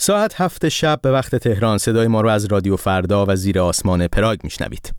ساعت 7 شب به وقت تهران صدای ما رو از رادیو فردا و زیر آسمان پراگ میشنوید.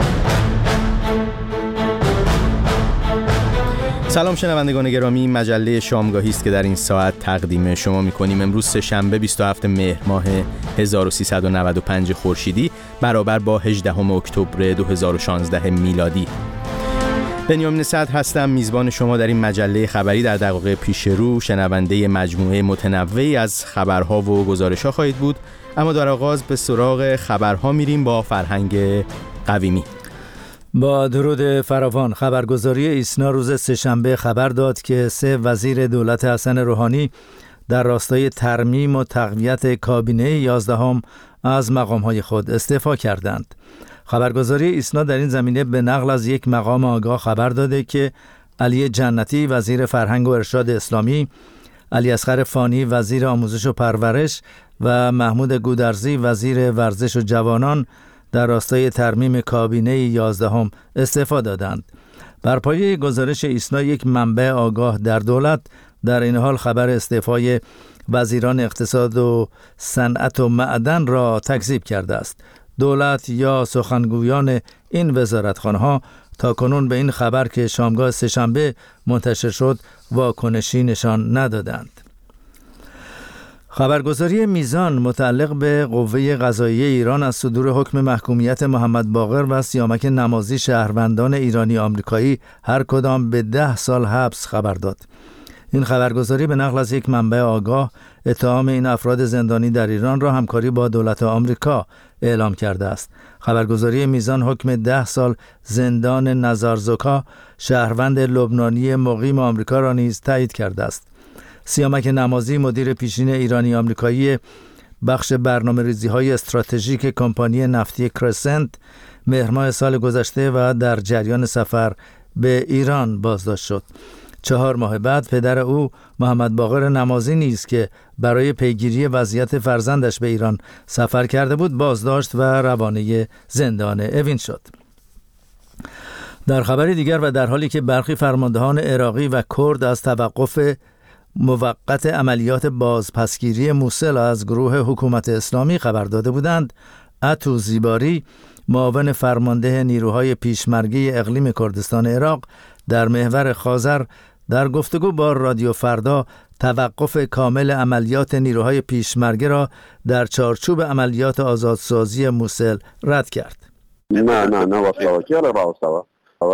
سلام شنوندگان گرامی، مجله شامگاهی است که در این ساعت تقدیم شما می‌کنیم. امروز سه‌شنبه 27 مهر ماه 1395 خورشیدی برابر با 18 اکتبر 2016 میلادی. بنیامین صدر هستم، میزبان شما در این مجله خبری. در دقایق پیش رو شنونده مجموعه متنوعی از خبرها و گزارش‌ها خواهید بود، اما در آغاز به سراغ خبرها میریم با فرهنگ قویمی. با درود فراوان، خبرگزاری ایسنا روز سه‌شنبه خبر داد که 3 وزیر دولت حسن روحانی در راستای ترمیم و تقویت کابینه 11 از مقام‌های خود استعفا کردند. خبرگزاری ایسنا در این زمینه به نقل از یک مقام آگاه خبر داده که علی جنتی وزیر فرهنگ و ارشاد اسلامی، علی اصغر فانی وزیر آموزش و پرورش و محمود گودرزی وزیر ورزش و جوانان در راستای ترمیم کابینه 11 استعفا دادند. بر پایه گزارش ایسنا، یک منبع آگاه در دولت در این حال خبر استعفای وزیران اقتصاد و صنعت و معدن را تکذیب کرده است. دولت یا سخنگویان این وزارتخانه‌ها تاکنون به این خبر که شامگاه سه‌شنبه منتشر شد واکنشی نشان ندادند. خبرگزاری میزان متعلق به قوه قضاییه ایران از صدور حکم محکومیت محمد باقر و سیامک نمازی شهروندان ایرانی آمریکایی هر کدام به 10 سال حبس خبر داد. این خبرگزاری به نقل از یک منبع آگاه اتهام این افراد زندانی در ایران را همکاری با دولت آمریکا اعلام کرده است. خبرگزاری میزان حکم 10 سال زندان نزارزوکا شهروند لبنانی مقیم آمریکا را نیز تایید کرده است. سیامک نمازی مدیر پیشین ایرانی آمریکایی بخش برنامه‌ریزی‌های استراتژیک کمپانی نفتی کرسنت مهر ماه سال گذشته و در جریان سفر به ایران بازداشت شد. 4 ماه بعد پدر او محمد باقر نمازی نیز که برای پیگیری وضعیت فرزندش به ایران سفر کرده بود بازداشت و روانه زندان اوین شد. در خبری دیگر و در حالی که برخی فرماندهان عراقی و کرد از توقف موقت عملیات بازپسگیری موصل از گروه حکومت اسلامی خبر داده بودند، عطو زیباری معاون فرمانده نیروهای پیشمرگی اقلیم کردستان عراق در محور خازر در گفتگو با رادیو فردا توقف کامل عملیات نیروهای پیشمرگه را در چارچوب عملیات آزادسازی موصل رد کرد. نه واسه باوسا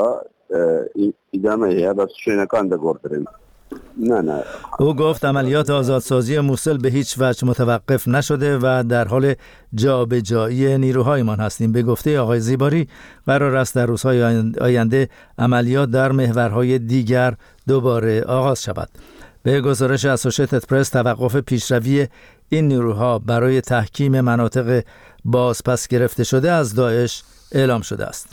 ادامه هست شینکان دگوردریم. نه. او گفت عملیات آزادسازی موصل به هیچ وجه متوقف نشده و در حال جابجایی نیروهایمان هستیم. به گفته آقای زیباری قرار است در روزهای آینده عملیات در محورهای دیگر دوباره آغاز شود. به گزارش اسوشیتد پرس توقف پیشروی این نیروها برای تحکیم مناطق بازپس گرفته شده از داعش اعلام شده است.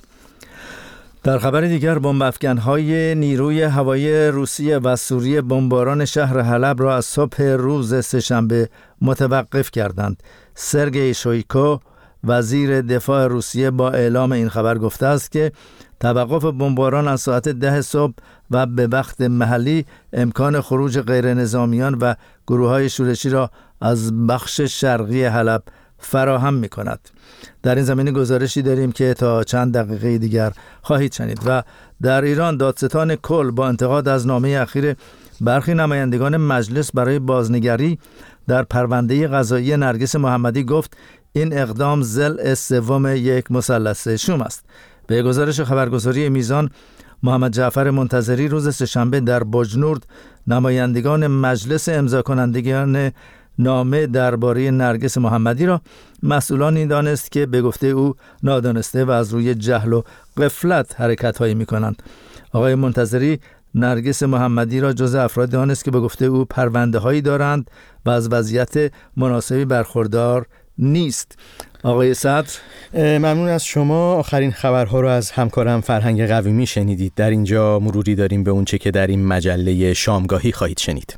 در خبر دیگر، بمب‌افکن‌های نیروی هوایی روسیه و سوریه بمباران شهر حلب را از صبح روز سه‌شنبه متوقف کردند. سرگئی شویکو وزیر دفاع روسیه با اعلام این خبر گفته است که توقف بمباران از ساعت 10 صبح و به وقت محلی امکان خروج غیر نظامیان و گروه‌های شورشی را از بخش شرقی حلب فراهم می‌کند. در این زمینه گزارشی داریم که تا چند دقیقه دیگر خواهید شنید. و در ایران دادستان کل با انتقاد از نامه اخیر برخی نمایندگان مجلس برای بازنگری در پرونده قضایی نرگس محمدی گفت این اقدام ضلع سوم یک مثلث شوم است. به گزارش خبرگزاری میزان، محمد جعفر منتظری روز سه‌شنبه در بجنورد نمایندگان مجلس امضا کنندگان نامه درباره نرگس محمدی را مسئولانی دانست که به گفته او نادانسته و از روی جهل و غفلت حرکت‌هایی می‌کنند. آقای منتظری نرگس محمدی را جزء افرادی دانست که به گفته او پرونده‌هایی دارند و از وضعیت مناسبی برخوردار نیست. آقای صدر، ممنون از شما. آخرین خبرها رو از همکارم فرهنگ قویمی شنیدید. در اینجا مروری داریم به اونچه که در این مجله شامگاهی خواهید شنید.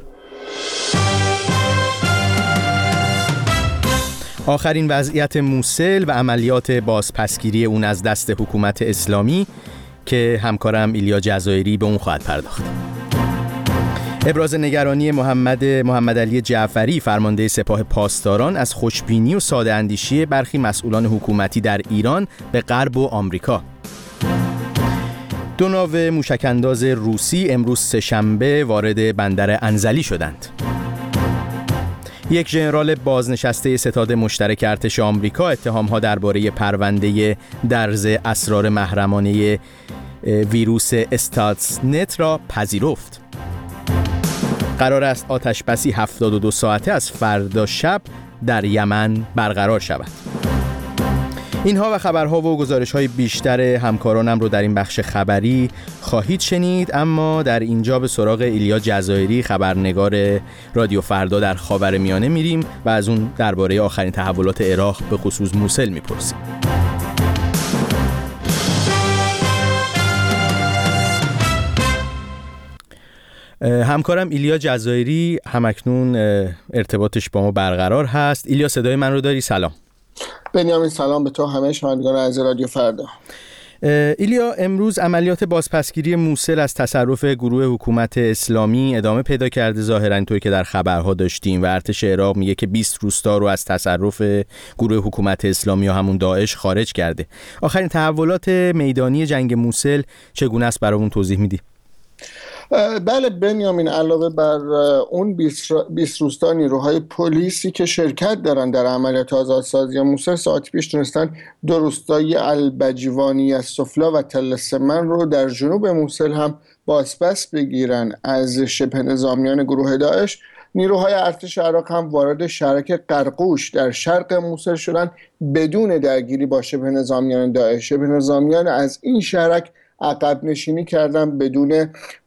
آخرین وضعیت موصل و عملیات بازپسگیری اون از دست حکومت اسلامی که همکارم ایلیا جزایری به اون خواهد پرداخت. ابراز نگرانی محمد علی جعفری فرمانده سپاه پاسداران از خوشبینی و ساده اندیشی برخی مسئولان حکومتی در ایران به غرب و آمریکا. 2 ناو موشک‌انداز روسی امروز سه‌شنبه وارد بندر انزلی شدند. یک ژنرال بازنشسته ستاد مشترک ارتش آمریکا اتهام‌ها درباره پرونده درز اسرار محرمانه ویروس استاتسنت را پذیرفت. قرار است آتش‌بسی 72 ساعته از فردا شب در یمن برقرار شود. اینها و خبرها و گزارش‌های بیشتر همکارانم رو در این بخش خبری خواهید شنید، اما در اینجا به سراغ ایلیا جزایری خبرنگار رادیو فردا در خاورمیانه میریم و از اون درباره آخرین تحولات عراق به خصوص موصل میپرسیم. همکارم ایلیا جزایری همکنون ارتباطش با ما برقرار هست. ایلیا صدای من رو داری؟ سلام. بنیامین سلام به تو، همه شنوندگان از رادیو فردا. ایلیا، امروز عملیات بازپسگیری موصل از تصرف گروه حکومت اسلامی ادامه پیدا کرده ظاهراً، اینطوری که در خبرها داشتیم، و ارتش عراق میگه که 20 روستا رو از تصرف گروه حکومت اسلامی و همون داعش خارج کرده. آخرین تحولات میدانی جنگ موصل چگونه است برامون توضیح میدی؟ بله بنیامین، علاوه بر اون 20 روستا نیروهای پلیسی که شرکت دارن در عملیات آزادسازی موصل، ساعت پیش تونستن 2 روستای البجوانی السفلا و تل سمن رو در جنوب موصل هم بازپس بگیرن از شبه نظامیان گروه داعش. نیروهای ارتش عراق هم وارد شهرک قرقوش در شرق موصل شدن بدون درگیری با شبه نظامیان داعش. شبه نظامیان از این شهرک عقب نشینی کردن بدون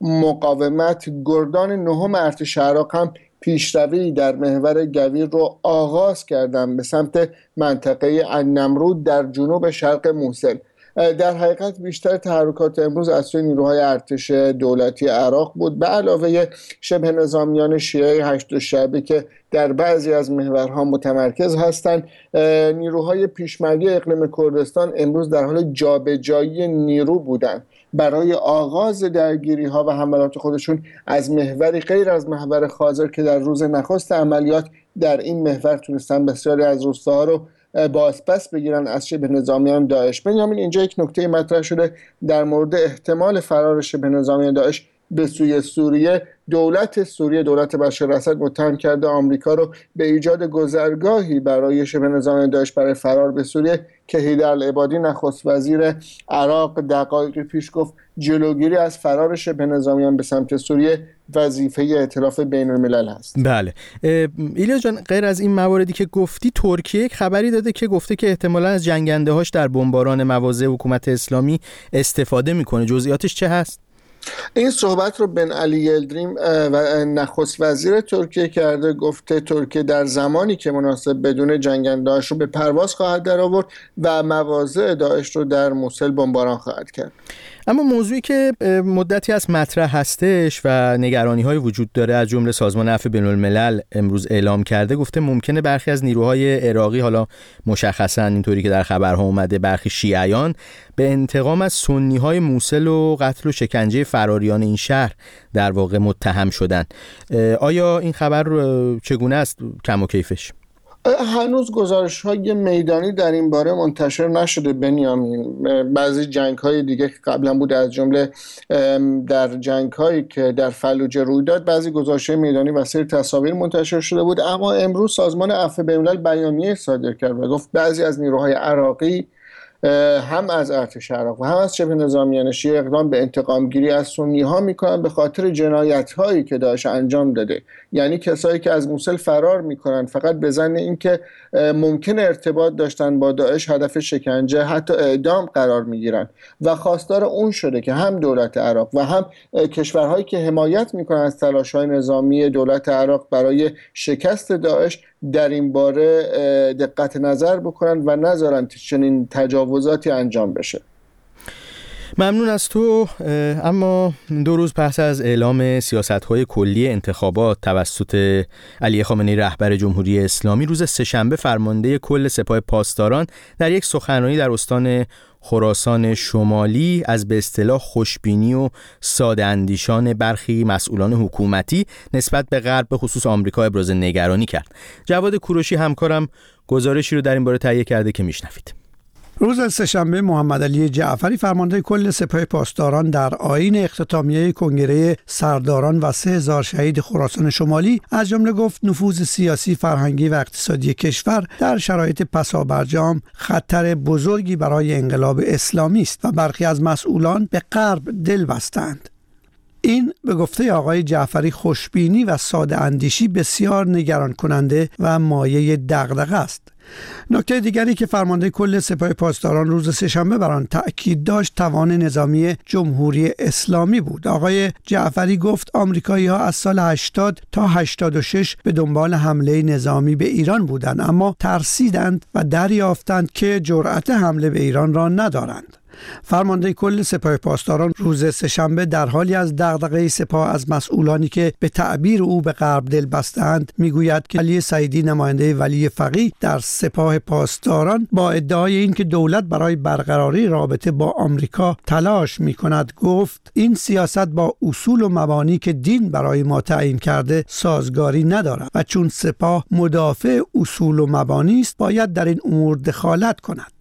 مقاومت. گردان 9 ارتش عراق هم پیشروی در محور گویر رو آغاز کردن به سمت منطقه النمرود در جنوب شرق موصل. در حقیقت بیشتر تحرکات امروز از سوی نیروهای ارتش دولتی عراق بود، به علاوه شبه نظامیان شیعه هشت شعبه که در بعضی از محورها متمرکز هستند. نیروهای پیشمرگی اقلیم کردستان امروز در حال جابجایی نیرو بودند برای آغاز درگیری ها و حملات خودشون از محوری غیر از محور خازر که در روز نخست عملیات در این محور تونستن بسیاری از روستاها رو بازپس بگیرن از شبه نظامیان داعش. بنیامین، اینجا یک نکته مطرح شده در مورد احتمال فرار شبه نظامیان داعش به سوی سوریه. دولت سوریه، دولت بشار اسد، متهم کرده آمریکا رو به ایجاد گذرگاهی برای شبه نظامیان داعش برای فرار به سوریه که حیدر العبادی نخست وزیر عراق دقایقی پیش گفت جلوگیری از فرار شبه نظامیان به سمت سوریه وظیفه ائتلاف بین الملل هست. بله ایلیا جان، غیر از این مواردی که گفتی، ترکیه یک خبری داده که گفته که احتمالاً از جنگنده‌هاش در بمباران مواضع حکومت اسلامی استفاده میکنه. جزئیاتش چه هست؟ این صحبت رو بن علی یلدریم و نخست وزیر ترکیه کرده. گفته ترکیه در زمانی که مناسب بدون جنگنده‌هاش رو به پرواز خواهد درآورد و مواضع داعش رو در موصل بمباران خواهد کرد. اما موضوعی که مدتی از مطرح هستش و نگرانی‌های وجود داره، از جمله سازمان عفو بین‌الملل امروز اعلام کرده، گفته ممکنه برخی از نیروهای عراقی، حالا مشخصاً اینطوری که در خبرها اومده برخی شیعیان، به انتقام از سنی‌های موصل و قتل و شکنجه فراریان این شهر در واقع متهم شدن. آیا این خبر چگونه است کم و کیفش؟ هنوز گزارش‌های میدانی در این باره منتشر نشده بنیامین. بعضی جنگ‌های دیگه که قبلا بود، از جمله در جنگ‌هایی که در فلوجه روی داد، بعضی گزارش‌های میدانی و سری تصاویر منتشر شده بود. اما امروز سازمان عفو بین‌الملل بیانیه صادر کرد و گفت بعضی از نیروهای عراقی هم از ارتش عراق و هم از شبه نظامیان شیعه اقدام به انتقام گیری از سنی ها میکنن به خاطر جنایت هایی که داعش انجام داده. یعنی کسایی که از موصل فرار میکنن فقط به ظن اینکه ممکن ارتباط داشتن با داعش، هدف شکنجه حتی اعدام قرار میگیرن و خواستار اون شده که هم دولت عراق و هم کشورهایی که حمایت میکنن از تلاش‌های نظامی دولت عراق برای شکست داعش در این باره دقت نظر بکنن و نذارن چنین تجاوزاتی انجام بشه. ممنون از تو. اما 2 روز پس از اعلام سیاست‌های کلی انتخابات توسط علی خامنه‌ای رهبر جمهوری اسلامی، روز سه‌شنبه فرمانده کل سپاه پاسداران در یک سخنرانی در استان خراسان شمالی از به اصطلاح خوشبینی و ساده اندیشان برخی مسئولان حکومتی نسبت به غرب به خصوص آمریکا ابراز نگرانی کرد. جواد کوروشی همکارم گزارشی رو در این باره تهیه کرده که میشنوید. روز سه‌شنبه محمد علی جعفری فرمانده کل سپاه پاسداران در آیین اختتامیه کنگره سرداران و 3000 شهید خراسان شمالی از جمله گفت نفوذ سیاسی، فرهنگی و اقتصادی کشور در شرایط پسابرجام خطر بزرگی برای انقلاب اسلامی است و برخی از مسئولان به غرب دل بستند. این به گفته آقای جعفری خوشبینی و ساده اندیشی بسیار نگران کننده و مایه دغدغه است. نکته دیگری که فرمانده کل سپاه پاسداران روز سه‌شنبه بر آن تأکید داشت توان نظامی جمهوری اسلامی بود. آقای جعفری گفت آمریکایی‌ها از سال 80 تا 86 به دنبال حمله نظامی به ایران بودند، اما ترسیدند و دریافتند که جرأت حمله به ایران را ندارند. فرمانده کل سپاه پاسداران روز سه‌شنبه در حالی از دغدغه سپاه از مسئولانی که به تعبیر او به غرب دل بستند میگوید که علی سعیدی نماینده ولی فقیه در سپاه پاسداران با ادعای اینکه دولت برای برقراری رابطه با آمریکا تلاش میکند گفت این سیاست با اصول و مبانی که دین برای ما تعیین کرده سازگاری ندارد و چون سپاه مدافع اصول و مبانی است باید در این امور دخالت کند.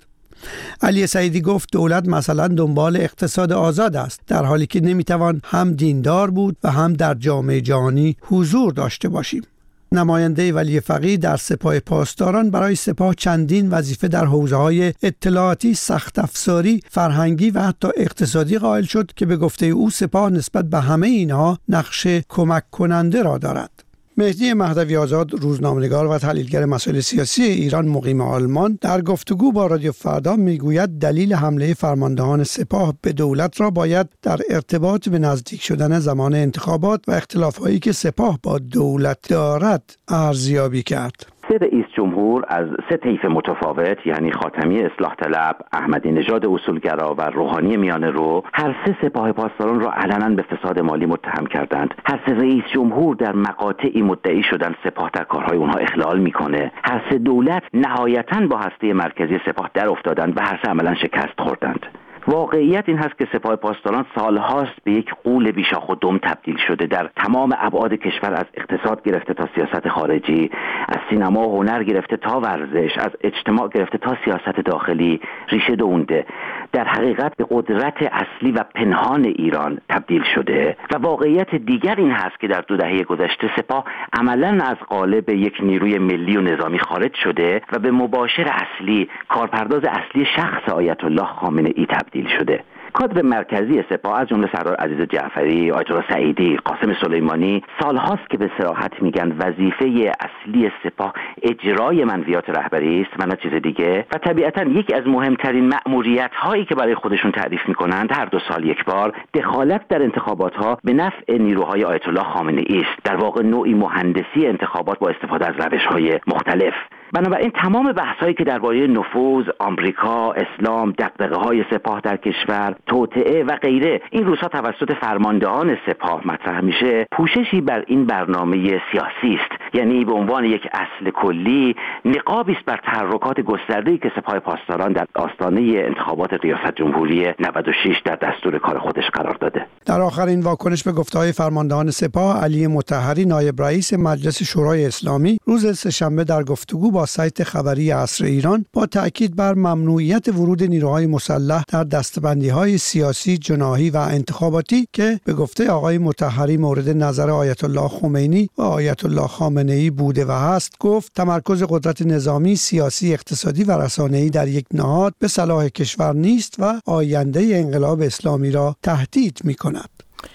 علی سعیدی گفت دولت مثلا دنبال اقتصاد آزاد است، در حالی که نمیتوان هم دیندار بود و هم در جامعه جهانی حضور داشته باشیم. نماینده ولی فقیه در سپاه پاسداران برای سپاه چندین وظیفه در حوزه‌های اطلاعاتی، سخت افزاری، فرهنگی و حتی اقتصادی قائل شد که به گفته او سپاه نسبت به همه اینها نقش کمک کننده را دارد. مهدی مهدوی آزاد، روزنامه‌نگار و تحلیلگر مسائل سیاسی ایران مقیم آلمان، در گفتگو با رادیو فردا میگوید دلیل حمله فرماندهان سپاه به دولت را باید در ارتباط به نزدیک شدن زمان انتخابات و اختلاف‌هایی که سپاه با دولت دارد ارزیابی کرد. 3 رئیس جمهور از 3 طیف متفاوت، یعنی خاتمی اصلاح طلب، احمدی نژاد اصولگرا و روحانی میانه رو، هر 3 سپاه پاسداران را علنا به فساد مالی متهم کردند. هر 3 رئیس جمهور در مقاطعی مدعی شدند سپاه در کارهای اونها اخلال میکنه. هر 3 دولت نهایتاً با هسته مرکزی سپاه در افتادند و هر 3 عملاً شکست خوردند. واقعیت این هست که سپاه پاسداران سالهاست به یک غول بیشاخ و دم تبدیل شده. در تمام ابعاد کشور، از اقتصاد گرفته تا سیاست خارجی، از سینما و هنر گرفته تا ورزش، از اجتماع گرفته تا سیاست داخلی ریشه دونده. در حقیقت به قدرت اصلی و پنهان ایران تبدیل شده و واقعیت دیگر این هست که در 2 دهه گذشته سپاه عملاً از قالب یک نیروی ملی و نظامی خارج شده و به مباشر اصلی، کارپرداز اصلی شخص آیت الله خامنه‌ای تبدیل شده. کادر مرکزی سپاه از جمله سردار عزیز جعفری، آیت الله سعیدی، قاسم سلیمانی سالهاست که به صراحت میگن وظیفه اصلی سپاه اجرای منویات رهبری است و نه چیز دیگه، و طبیعتاً یکی از مهمترین مأموریت‌هایی که برای خودشون تعریف میکنند هر 2 سال یک بار دخالت در انتخابات‌ها به نفع نیروهای آیت الله خامنه‌ای است. در واقع نوعی مهندسی انتخابات با استفاده از روش‌های مختلف. بنابراین تمام بحث‌هایی که درباره نفوذ، آمریکا، اسلام، دغدغه‌های سپاه در کشور، توطئه و غیره این روزها توسط فرماندهان سپاه مطرح میشه، پوششی بر این برنامه سیاسی است. یعنی به عنوان یک اصل کلی نقابی است بر تحرکات گسترده‌ای که سپاه پاسداران در آستانه انتخابات ریاست جمهوری 96 در دستور کار خودش قرار داده. در آخرین واکنش به گفته‌های فرماندهان سپاه، علی مطهری نایب رئیس مجلس شورای اسلامی روز سه‌شنبه در گفتگو با سایت خبری عصر ایران با تأکید بر ممنوعیت ورود نیروهای مسلح در دسته‌بندی‌های سیاسی، جناحی و انتخاباتی که به گفته آقای مطهری مورد نظر آیت الله خمینی و آیت الله خامنه‌ای بوده و هست، گفت تمرکز قدرت نظامی، سیاسی، اقتصادی و رسانه‌ای در یک نهاد به صلاح کشور نیست و آینده انقلاب اسلامی را تهدید می‌کند.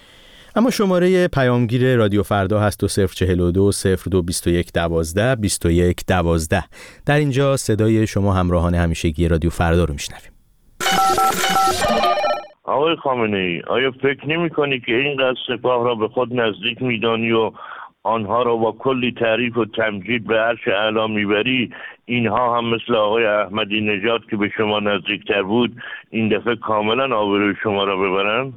اما شماره پیامگیر رادیو فردا هست 2042 02 21 12 21 12. در اینجا صدای شما همراهان همیشگی رادیو فردا رو میشنویم. آقای خامنه‌ای، آیا فکر نمی‌کنی که اینقدر سپاه را به خود نزدیک می‌دانی و آنها را با کلی تعریف و تمجید به عرش اعلی میبری، اینها هم مثل آقای احمدی نژاد که به شما نزدیکتر بود این دفعه کاملا آبروی شما را ببرن؟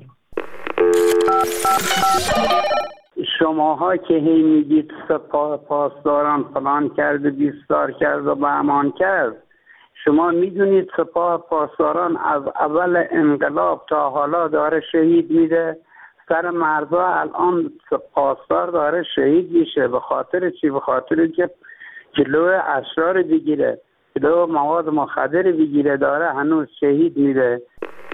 شماها که هی میگید سپاه پاسداران فلان کرد و بیستار کرد و به امان کرد، شما میدونید سپاه پاسداران از اول انقلاب تا حالا داره شهید میده؟ سر مرزا الان پاسدار داره شهید میشه. به خاطر چی؟ به خاطر که جلو اشرار بگیره، جلو مواد مخدر بگیره، داره هنوز شهید میده.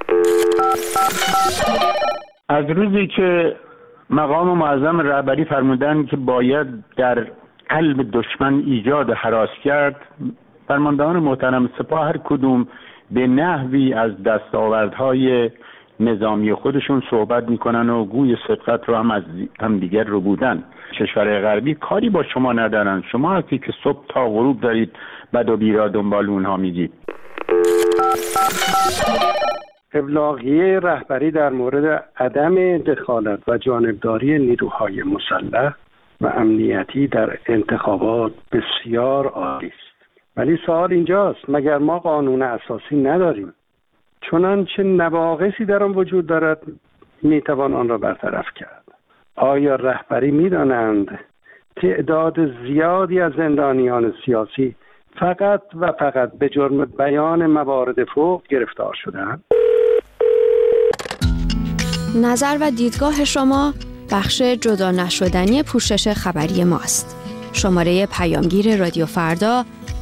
از روزی که مقام معظم رهبری فرمودن که باید در قلب دشمن ایجاد هراس کرد، فرماندهان محترم سپاه هر کدوم به نحوی از دستاوردهای نظامی خودشون صحبت میکنن و گوی سبقت رو هم از همدیگر رو بودن. کشورهای غربی کاری با شما ندارن، شما هستی که صبح تا غروب دارید بد و بیرا دنبال اونها میگید. ابلاغیه رهبری در مورد عدم دخالت و جانبداری نیروهای مسلح و امنیتی در انتخابات بسیار عالی است، ولی سوال اینجاست مگر ما قانون اساسی نداریم؟ چنانچه نواقصی در آن وجود دارد میتوان آن را برطرف کرد. آیا رهبری میدانند تعداد زیادی از زندانیان سیاسی فقط و فقط به جرم بیان موارد فوق گرفتار شدند؟ نظر و دیدگاه شما بخش جدا نشدنی پوشش خبری ماست. شماره پیامگیر رادیو فردا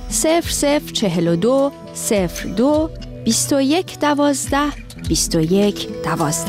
0042 02 21 12 21 12.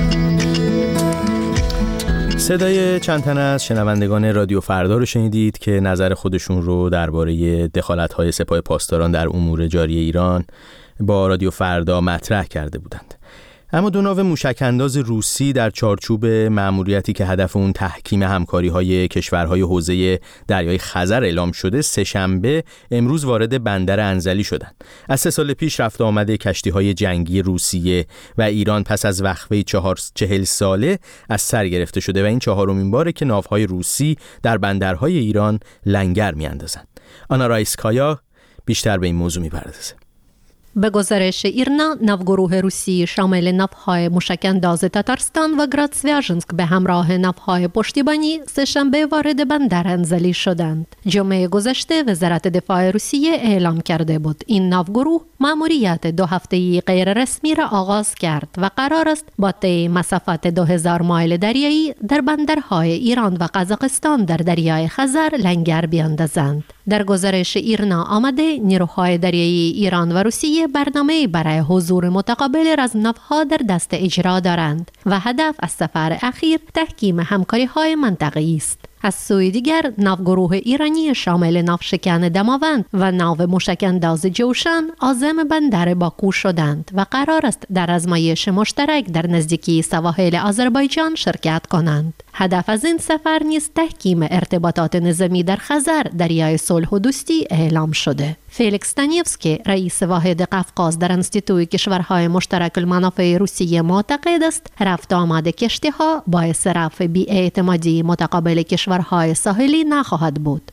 صدای چند تن از شنوندگان رادیو فردا رو شنیدید که نظر خودشون رو درباره دخالت‌های سپاه پاسداران در امور جاری ایران با رادیو فردا مطرح کرده بودند. اما دو ناو موشک‌انداز روسی در چارچوب مأموریتی که هدف اون تحکیم همکاری‌های کشورهای حوزه دریای خزر اعلام شده، سه‌شنبه امروز وارد بندر انزلی شدند. از 3 سال پیش رفت آمده کشتی‌های جنگی روسیه و ایران پس از وقفه 40 ساله از سر گرفته شده و این 4مین باره که ناوهای روسی در بندرهای ایران لنگر می‌اندازند. آنا رایسکایا بیشتر به این موضوع می‌پردازه. به گزارش ایرنا، ناوگروه روسی شامل ناوهای موشک‌انداز تاتارستان و گرادسویاژنسک به همراه ناوهای پشتیبانی سه‌شنبه وارد بندر انزلی شدند. جمعه گذشته وزارت دفاع روسیه اعلام کرده بود این ناوگروه مأموریت 2 هفته‌ای غیر رسمی را آغاز کرد و قرار است با طی مسافت 2000 مایل دریایی در بندرهای ایران و قزاقستان در دریای خزر لنگر بیاندازند. در گزارش ایرنا آمده نیروهای دریایی ایران و روسیه برنامه برای حضور متقابل از ناوها در دست اجرا دارند و هدف از سفر اخیر تحکیم همکاری‌های منطقه‌ای است. از سوی دیگر ناوگروه ایرانی شامل ناوشکن دماوند و ناو موشک‌انداز جوشن عازم بندر باکو شدند و قرار است در آزمایش مشترک در نزدیکی سواحل آذربایجان شرکت کنند. هدف از این سفر نیز تحکیم ارتباطات نظامی در خزر، دریای صلح و دوستی اعلام شده. فیلیکس تانیفسکی رئیس واحد قفقاز در انستیتوی کشورهای مشترک المنافع روسیه معتقد است رفت آمد کشتی‌ها باعث رفع بی‌اعتمادی متقابل کشورهای ساحلی نخواهد بود.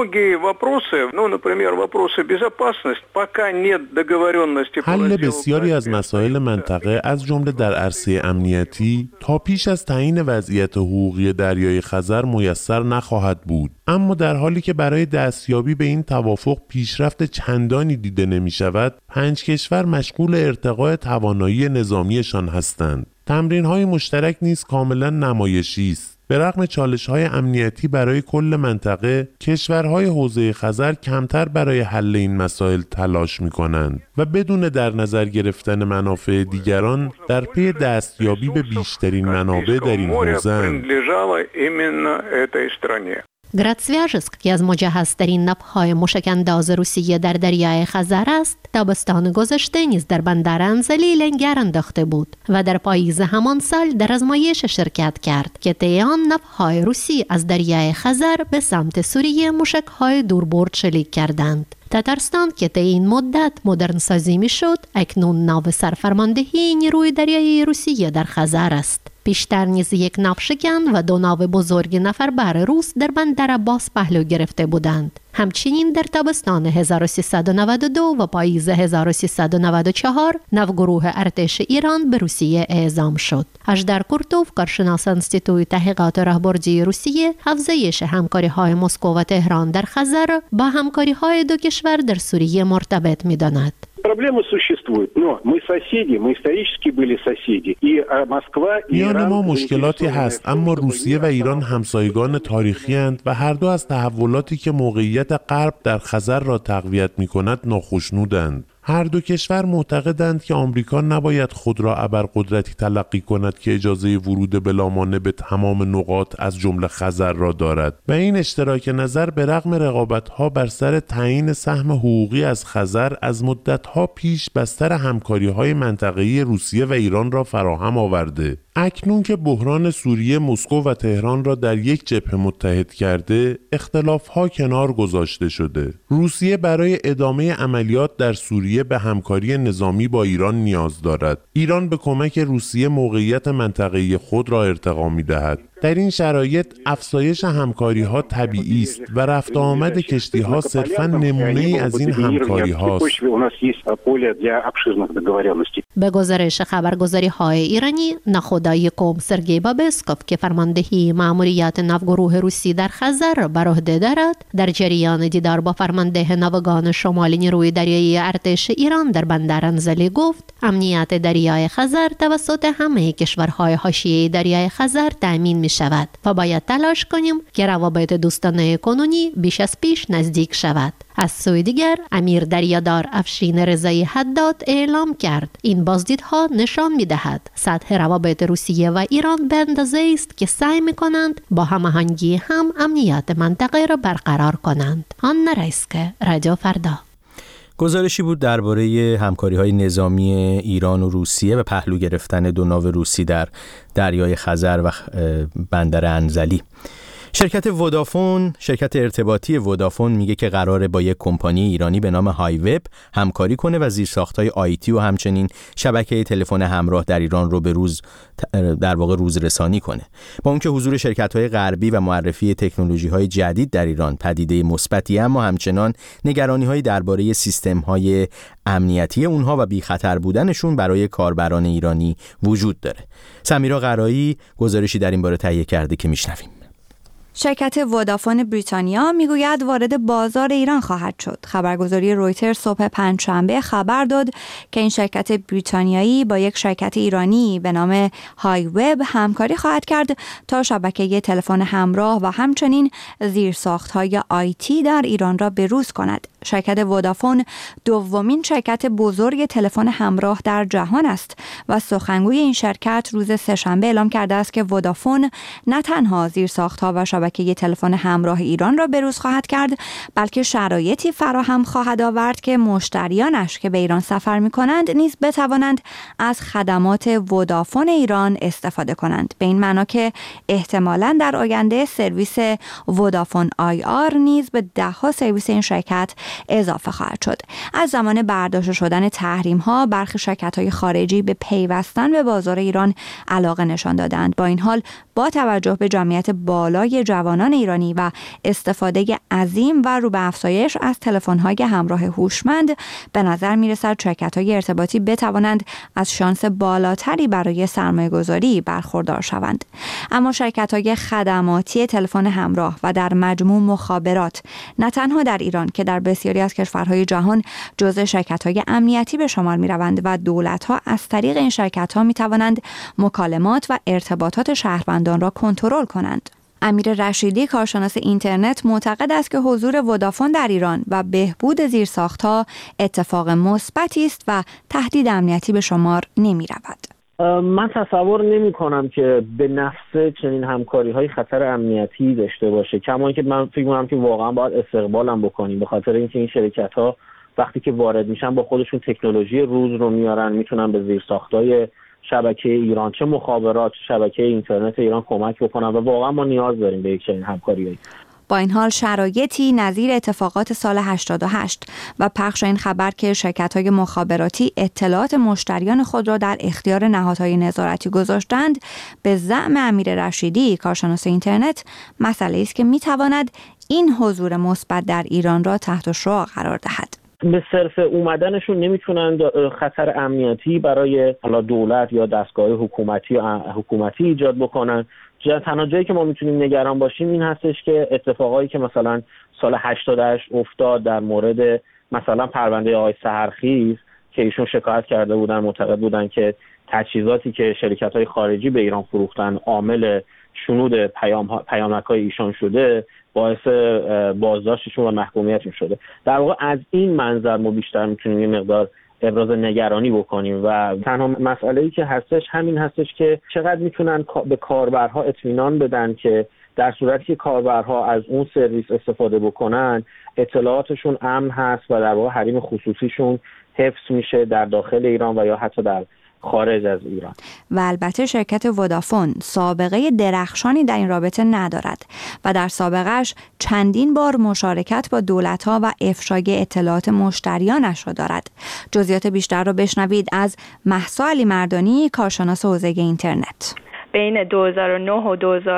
حل بسیاری از مسائل منطقه از جمله در عرصه امنیتی تا پیش از تعیین وضعیت حقوقی دریای خزر میسر نخواهد بود. اما در حالی که برای دستیابی به این توافق پیشرفت چندانی دیده نمی شود، 5 کشور مشغول ارتقاء توانایی نظامیشان هستند. تمرین‌های مشترک نیز کاملا نمایشی است. به رغم چالش‌های امنیتی برای کل منطقه، کشورهای حوزه خزر کمتر برای حل این مسائل تلاش می‌کنند و بدون در نظر گرفتن منافع دیگران در پی دستیابی به بیشترین منابع در این حوزه‌اند. گرادسویاژنسک که از مجهزترین ناوهای موشک‌انداز روسیه در دریای خزر است، تابستان گذشته نیز در بندر انزلی لنگر انداخته بود و در پاییز همان سال در آزمایش شرکت کرد که طی آن ناوهای روسی از دریای خزر به سمت سوریه موشک‌های دوربرد شلیک کردند. تترستان که طی این مدت مدرن سازی می شد، اکنون ناو سرفرماندهی نیروی دریایی روسیه در خزر است. پیشتر نیز یک ناو شکن و 2 ناو بزرگ نفربر روس در بندر عباس پهلو گرفته بودند. همچنین در تابستان 1392 و پاییز 1394 ناوگروه ارتش ایران به روسیه اعزام شد. اژدر کورتوف، کارشناس انستیتوی تحقیقات راهبردی روسیه، افزایش همکاری‌های مسکو و تهران در خزر با همکاری‌های دو کشور در سوریه مرتبط می‌داند. میان ما مشکلاتی هست، اما روسیه و ایران همسایگان تاریخی اند و هر دو از تحولاتی که موقعیت غرب در خزر را تقویت می‌کند ناخشنودند. هر دو کشور معتقدند که آمریکا نباید خود را ابرقدرتی تلقی کند که اجازه ورود بلامانع به تمام نقاط از جمله خزر را دارد و این اشتراک نظر به رغم رقابت‌ها بر سر تعیین سهم حقوقی از خزر از مدت‌ها پیش بستر همکاری‌های منطقه‌ای روسیه و ایران را فراهم آورده. اکنون که بحران سوریه مسکو و تهران را در یک جبهه متحد کرده، اختلاف‌ها کنار گذاشته شده. روسیه برای ادامه عملیات در سوریه به همکاری نظامی با ایران نیاز دارد. ایران به کمک روسیه موقعیت منطقه‌ای خود را ارتقا می‌دهد. در این شرایط افزایش همکاری‌ها طبیعی است و رفت و آمد کشتی‌ها صرفاً نمونه‌ای از این همکاری‌هاست. به گزارش خبرگزاری‌های ایرانی، نخودای قوم سرگئی بابسکوف که فرماندهی مأموریت ناوگروه روسی در خزر بر عهده دارد، در جریان دیدار با فرمانده ناوگان شمالی نیروی دریایی ارتش ایران در بندر انزلی گفت امنیت دریای خزر توسط همه کشورهای حاشیه دریای خزر تأمین می شود و باید تلاش کنیم که روابط دوستانه کنونی بیش از پیش نزدیک شود. از سوی دیگر امیر دریادار افشین رضایی حداد اعلام کرد این بازدیدها نشان می‌دهد سطح روابط روسیه و ایران به اندازه است که سعی می‌کنند با هماهنگی هم امنیت منطقه را برقرار کنند. آنا رایسکه، رادیو فردا. گزارشی بود درباره همکاری‌های نظامی ایران و روسیه و پهلو گرفتن 2 ناو روسی در دریای خزر و بندر انزلی. شرکت ارتباطی ودافون میگه که قراره با یک کمپانی ایرانی به نام های وب همکاری کنه و زیرساخت‌های آیتی و همچنین شبکه تلفن همراه در ایران رو به روز رسانی کنه. با اون که حضور شرکت‌های غربی و معرفی تکنولوژی‌های جدید در ایران پدیده مثبتی، اما همچنان نگرانی‌هایی درباره سیستم‌های امنیتی اونها و بی خطر بودنشون برای کاربران ایرانی وجود داره. سمیرا قرایی گزارشی در این باره تهیه کرده که میشنویم. شرکت ودافون بریتانیا میگوید وارد بازار ایران خواهد شد. خبرگزاری رویترز صبح پنجشنبه خبر داد که این شرکت بریتانیایی با یک شرکت ایرانی به نام های وب همکاری خواهد کرد تا شبکه تلفن همراه و همچنین زیرساخت‌های آیتی در ایران را بروز کند. شرکت ودافون دومین شرکت بزرگ تلفن همراه در جهان است و سخنگوی این شرکت روز سه‌شنبه اعلام کرده است که ودافون نه تنها زیرساخت‌ها و شبکه تلفن همراه ایران را بروز خواهد کرد، بلکه شرایطی فراهم خواهد آورد که مشتریانش که به ایران سفر می‌کنند نیز بتوانند از خدمات ودافون ایران استفاده کنند. به این معنا که احتمالاً در آینده سرویس ودافون آی آر نیز به 10 سرویس این شرکت اضافه خواهد شد. از زمان برداشته شدن تحریم‌ها برخی شرکت‌های خارجی به پیوستن به بازار ایران علاقه نشان دادند. با این حال با توجه به جمعیت بالای جوانان ایرانی و استفاده عظیم و رو به افزایش از تلفن‌های همراه هوشمند، به نظر می‌رسد شرکت‌های ارتباطی بتوانند از شانس بالاتری برای سرمایه‌گذاری برخوردار شوند. اما شرکت‌های خدماتی تلفن همراه و در مجموع مخابرات نه تنها در ایران که در بسیاری از کشورهای جهان جزء شرکت‌های امنیتی به شمار می‌روند و دولت‌ها از طریق این شرکت‌ها می‌توانند مکالمات و ارتباطات شهروندان را کنترل کنند. امیر رشیدی، کارشناس اینترنت، معتقد است که حضور ودافون در ایران و بهبود زیرساخت‌ها اتفاق مثبتی است و تهدید امنیتی به شمار نمی‌رود. من تصور نمی کنم که به نفس چنین همکاری‌های خطر امنیتی داشته باشه، کما اینکه من فکر می‌کنم که واقعا باید استقبالم بکنیم، به خاطر اینکه این شرکت‌ها وقتی که وارد میشن با خودشون تکنولوژی روز رو میارن، میتونن به زیرساخت‌های شبکه ایران، چه مخابرات، شبکه اینترنت ایران کمک بکنن و واقعا ما نیاز داریم به یک چنین همکاری‌هایی. با این حال شرایطی نظیر اتفاقات سال 88 و پخش این خبر که شرکت‌های مخابراتی اطلاعات مشتریان خود را در اختیار نهادهای نظارتی گذاشتند، به زعم امیر رشیدی کارشناس اینترنت مسئله است که می‌تواند این حضور مثبت در ایران را تحت شعاع قرار دهد. به صرف اومدنشون نمیتونن خطر امنیتی برای دولت یا دستگاه حکومتی ایجاد بکنن. تنها جایی که ما میتونیم نگران باشیم این هستش که اتفاقایی که مثلا سال 88 افتاد در مورد مثلا پرونده آقای سحرخیز که ایشون شکایت کرده بودن، معتقد بودن که تجهیزاتی که شرکت‌های خارجی به ایران فروختن عامل شنود پیامک‌های ایشان شده، باعث بازداشتشون و محکومیتشون شده. در واقع از این منظر ما بیشتر میتونیم یه مقدار ابراز نگرانی بکنیم و تنها مسئله‌ای که هستش همین هستش که چقدر میتونن به کاربرها اطمینان بدن که در صورتی که کاربرها از اون سرویس استفاده بکنن اطلاعاتشون امن هست و در واقع حریم خصوصیشون حفظ میشه در داخل ایران و یا حتی در خارج از ایران. و البته شرکت ودافون سابقه درخشانی در این رابطه ندارد و در سابقهش چندین بار مشارکت با دولت‌ها و افشای اطلاعات مشتریانش را دارد. جزئیات بیشتر را بشنوید از مهسا علیمردانی، کارشناس حوزه اینترنت. بین 2009 و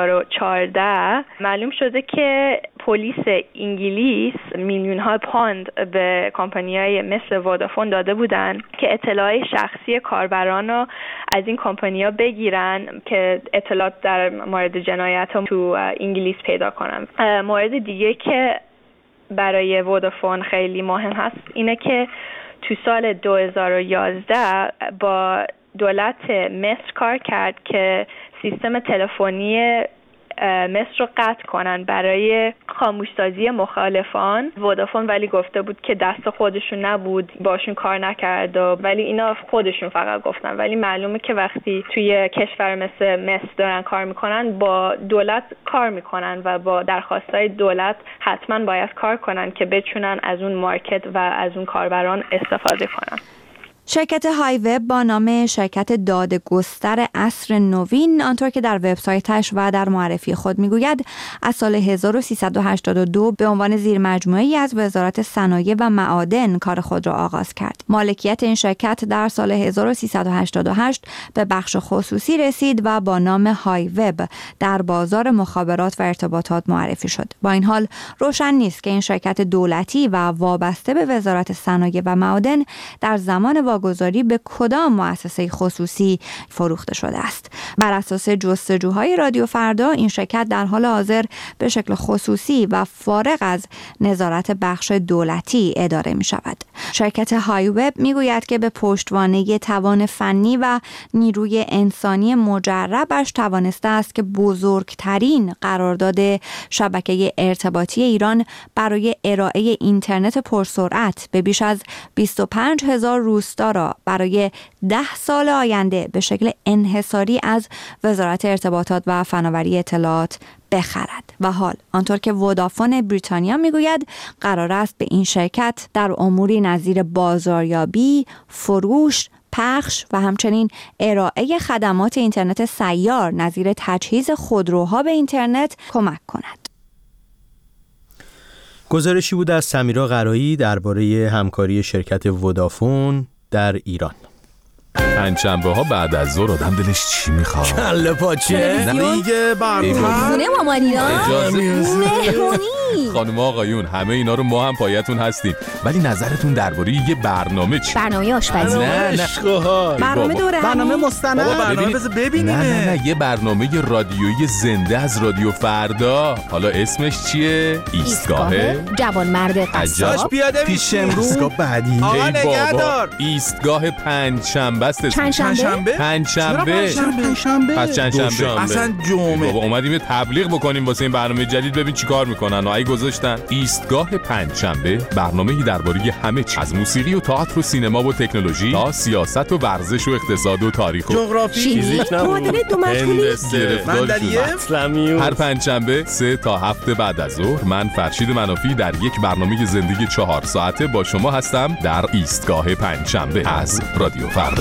2014 معلوم شده که پلیس انگلیس میلیون‌ها پوند به کمپانی‌های مثل ودافون داده بودن که اطلاعات شخصی کاربران رو از این کمپانی‌ها بگیرن که اطلاعات در مورد جنایت‌ها تو انگلیس پیدا کنن. مورد دیگه که برای ودافون خیلی مهم هست اینه که تو سال 2011 با دولت مصر کار کرد که سیستم تلفنی مصر رو قطع کنن برای خاموشسازی مخالفان. ودافون ولی گفته بود که دست خودشون نبود، باشون کار نکرد ولی اینا خودشون فقط گفتن. ولی معلومه که وقتی توی کشور مثل مصر دارن کار میکنن با دولت کار میکنن و با درخواستای دولت حتما باید کار کنن که بتونن از اون مارکت و از اون کاربران استفاده کنن. شرکت های وب با نام شرکت دادگستر عصر نوین، آنطور که در وبسایتش و در معرفی خود میگوید، از سال 1382 به عنوان زیرمجموعه‌ای از وزارت صنایع و معادن کار خود را آغاز کرد. مالکیت این شرکت در سال 1388 به بخش خصوصی رسید و با نام های وب در بازار مخابرات و ارتباطات معرفی شد. با این حال روشن نیست که این شرکت دولتی و وابسته به وزارت صنایع و معادن در زمان واگذاری به کدام مؤسسه خصوصی فروخته شده است. بر اساس جستجوهای رادیو فردا این شرکت در حال حاضر به شکل خصوصی و فارغ از نظارت بخش دولتی اداره می شود. شرکت های وب می گوید که به پشتوانه توان فنی و نیروی انسانی مجربش توانسته است که بزرگترین قرارداد شبکه ارتباطی ایران برای ارائه اینترنت پرسرعت به بیش از 25,000 روستا را برای 10 سال آینده به شکل انحصاری از وزارت ارتباطات و فناوری اطلاعات بخرد. و حال آنطور که ودافون بریتانیا میگوید قرار است به این شرکت در اموری نظیر بازاریابی، فروش، پخش و همچنین ارائه خدمات اینترنت سیار نظیر تجهیز خودروها به اینترنت کمک کند. گزارشی بود از سمیرا قرایی درباره همکاری شرکت ودافون در ایران. پنجشنبه ها بعد از ظهر آدم دلش چی میخواد؟ کله پاچه؟ دیگه برنامه خونه مامانینا؟ مهمونی. خانم آقایون همه اینا رو ما هم پایتون هستیم، ولی نظرتون درباره یه برنامه چی؟ برنامه آشپزی. نه برنامه دوره، برنامه مستند. برنامه بذار ببینیم. نه یه برنامه رادیویی زنده از رادیو فردا. حالا اسمش چیه؟ ایستگاه جوانمرد قصاب. پیاده پیش امروز. ایستگاه بعدی. آقا نگهدار. ایستگاه پنجشنبه است. پنجشنبه؟ پنجشنبه. پس چندشنبه؟ اصلا جمعه. بابا اومدیم یه تبلیغ بکنیم واسه این برنامه جدید، ببین چیکار میکنن. ای گذاشتن ایستگاه پنجشنبه، برنامه‌ای درباره همه چیز، از موسیقی و تئاتر و سینما و تکنولوژی تا سیاست و ورزش و اقتصاد و تاریخ و جغرافی، فیزیک، معادله دو مجهولی، مندلیه. هر پنجشنبه 3 تا 7 بعد از ظهر من فرشید منافی در یک برنامه زندگی 4 ساعته با شما هستم در ایستگاه پنجشنبه از رادیو فردا.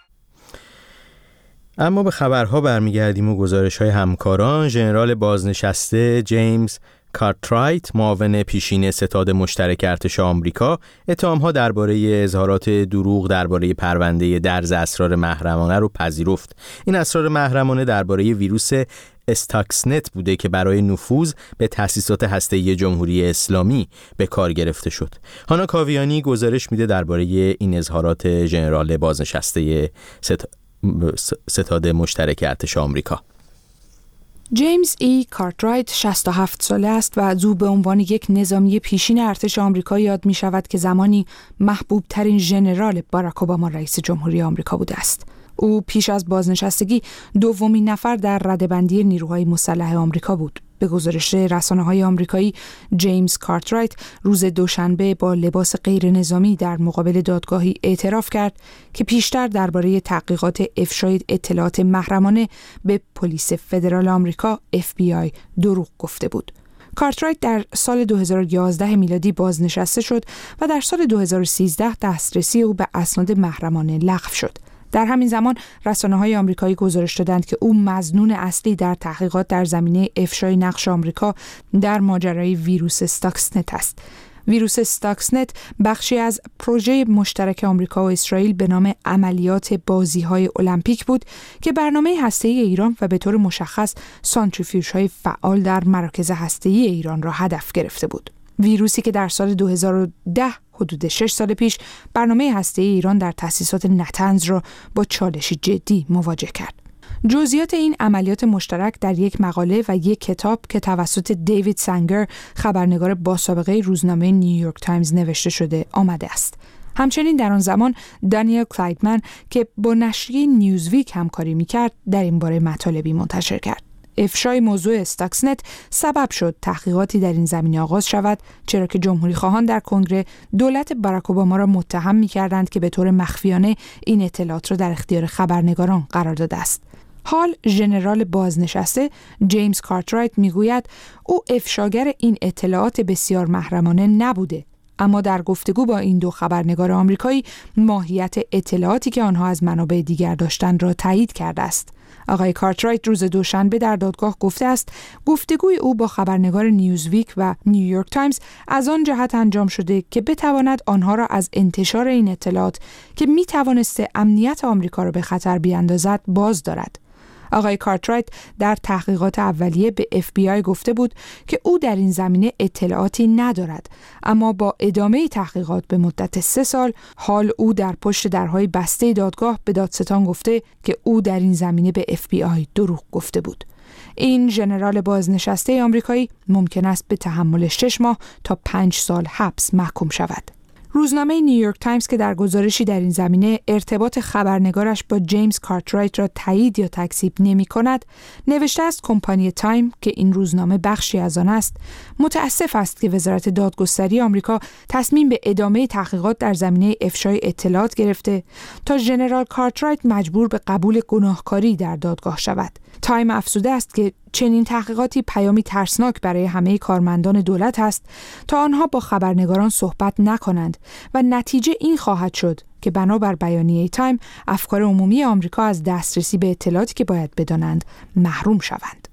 اما به خبرها برمیگردیم و گزارش‌های همکاران. ژنرال بازنشسته جیمز کارترایت، معاون پیشین ستاد مشترک ارتش آمریکا، اتهام‌ها درباره اظهارات دروغ درباره پرونده درز اسرار محرمانه رو پذیرفت. این اسرار محرمانه درباره ویروس استاکسنت بوده که برای نفوذ به تأسیسات هسته‌ای جمهوری اسلامی به کار گرفته شد. هانا کاویانی گزارش میده درباره این اظهارات ژنرال بازنشسته ستاد مشترک ارتش آمریکا. جیمز ای کارترایت 67 ساله است و از او به عنوان یک نظامی پیشین ارتش آمریکا یاد می شود که زمانی محبوب ترین ژنرال باراک اوباما رئیس جمهوری آمریکا بوده است. او پیش از بازنشستگی دومین نفر در رده‌بندی نیروهای مسلح آمریکا بود. به گزارش رسانه‌های آمریکایی، جیمز کارترایت روز دوشنبه با لباس غیر نظامی در مقابل دادگاهی اعتراف کرد که پیشتر درباره تحقیقات افشای اطلاعات محرمانه به پلیس فدرال آمریکا FBI دروغ گفته بود. کارترایت در سال 2011 میلادی بازنشسته شد و در سال 2013 دسترسی او به اسناد محرمانه لغو شد. در همین زمان رسانه‌های آمریکایی گزارش دادند که او مظنون اصلی در تحقیقات در زمینه افشای نقش آمریکا در ماجرای ویروس استاکسنت است. ویروس استاکسنت بخشی از پروژه مشترک آمریکا و اسرائیل به نام عملیات بازی‌های المپیک بود که برنامه هسته‌ای ایران و به طور مشخص سانتریفیوژهای فعال در مراکز هسته‌ای ایران را هدف گرفته بود. ویروسی که در سال 2010 حدود 6 سال پیش برنامه هسته‌ای ایران در تأسیسات نتنز را با چالشی جدی مواجه کرد. جزئیات این عملیات مشترک در یک مقاله و یک کتاب که توسط دیوید سانگر، خبرنگار با سابقه روزنامه نیویورک تایمز نوشته شده آمده است. همچنین در آن زمان دانیل کلایدمن که با نشریه نیوزویک همکاری می‌کرد در این باره مطالبی منتشر کرد. افشای موضوع استاکسنت سبب شد تحقیقاتی در این زمینه آغاز شود، چرا که جمهوری خواهان در کنگره دولت باراک اوباما را متهم می‌کردند که به طور مخفیانه این اطلاعات را در اختیار خبرنگاران قرار داده است. حال ژنرال بازنشسته جیمز کارترایت میگوید او افشاگر این اطلاعات بسیار محرمانه نبوده، اما در گفتگو با این دو خبرنگار آمریکایی ماهیت اطلاعاتی که آنها از منابع دیگر داشتند را تایید کرده است. آقای کارترایت روز دوشنبه در دادگاه گفته است گفتگوی او با خبرنگار نیوزویک و نیویورک تایمز از آن جهت انجام شده که بتواند آنها را از انتشار این اطلاعات که می توانسته امنیت آمریکا را به خطر بیاندازد باز دارد. آقای کارترایت در تحقیقات اولیه به FBI گفته بود که او در این زمینه اطلاعاتی ندارد، اما با ادامه تحقیقات به مدت 3 سال حال او در پشت درهای بسته دادگاه به دادستان گفته که او در این زمینه به FBI دروغ گفته بود. این ژنرال بازنشسته آمریکایی ممکن است به تحمل 6 ماه تا 5 سال حبس محکوم شود. روزنامه نیویورک تایمز که در گزارشی در این زمینه ارتباط خبرنگارش با جیمز کارترایت را تایید یا تکذیب نمی‌کند، نوشته است کمپانی تایم که این روزنامه بخشی از آن است، متاسف است که وزارت دادگستری آمریکا تصمیم به ادامه تحقیقات در زمینه افشای اطلاعات گرفته تا ژنرال کارترایت مجبور به قبول گناهکاری در دادگاه شود. تایم افزوده است که چنین تحقیقاتی پیامی ترسناک برای همه کارمندان دولت است تا آنها با خبرنگاران صحبت نکنند و نتیجه این خواهد شد که بنابر بیانیه تایم افکار عمومی آمریکا از دسترسی به اطلاعاتی که باید بدانند محروم شوند.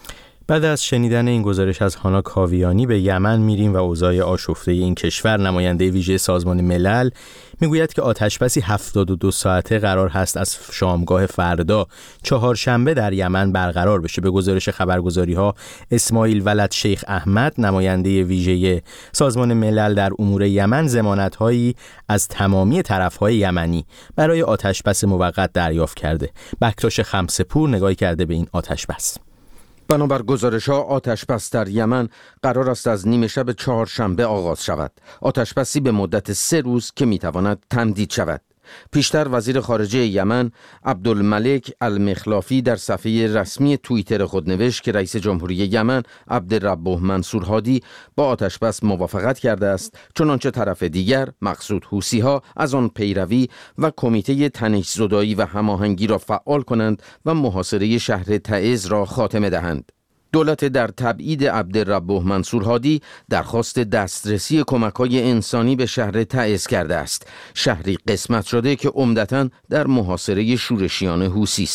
بعد از شنیدن این گزارش از هانا کاویانی به یمن میریم و اوضاع آشفته این کشور. نماینده ویژه سازمان ملل میگوید که آتشبسی 72 ساعته قرار هست از شامگاه فردا چهارشنبه در یمن برقرار بشه. به گزارش خبرگزاری‌ها اسماعیل ولد شیخ احمد، نماینده ویژه سازمان ملل در امور یمن، ضمانت‌هایی از تمامی طرف‌های یمنی برای آتشبس موقت دریافت کرده. بکتاش خمسه‌پور نگاهی کرده به این آتشبس. بنابر گزارش‌ها آتشبس در یمن قرار است از نیمه شب چهارشنبه آغاز شود. آتشبسی به مدت 3 روز که می‌تواند تمدید شود. پیشتر وزیر خارجه یمن عبدالملک المخلافی در صفحه رسمی توییتر خود نوشت که رئیس جمهوری یمن عبدالربه منصور هادی با آتشبس موافقت کرده است، چنانچه طرف دیگر مقصود حوثی‌ها از آن پیروی و کمیته تنش‌زدایی و هماهنگی را فعال کنند و محاصره شهر تعز را خاتمه دهند. دولت در تبعید عبدالربه منصور هادی درخواست دسترسی کمک‌های انسانی به شهر تعز کرده است، شهری قسمت شده که عمدتاً در محاصره شورشیان حوثی است.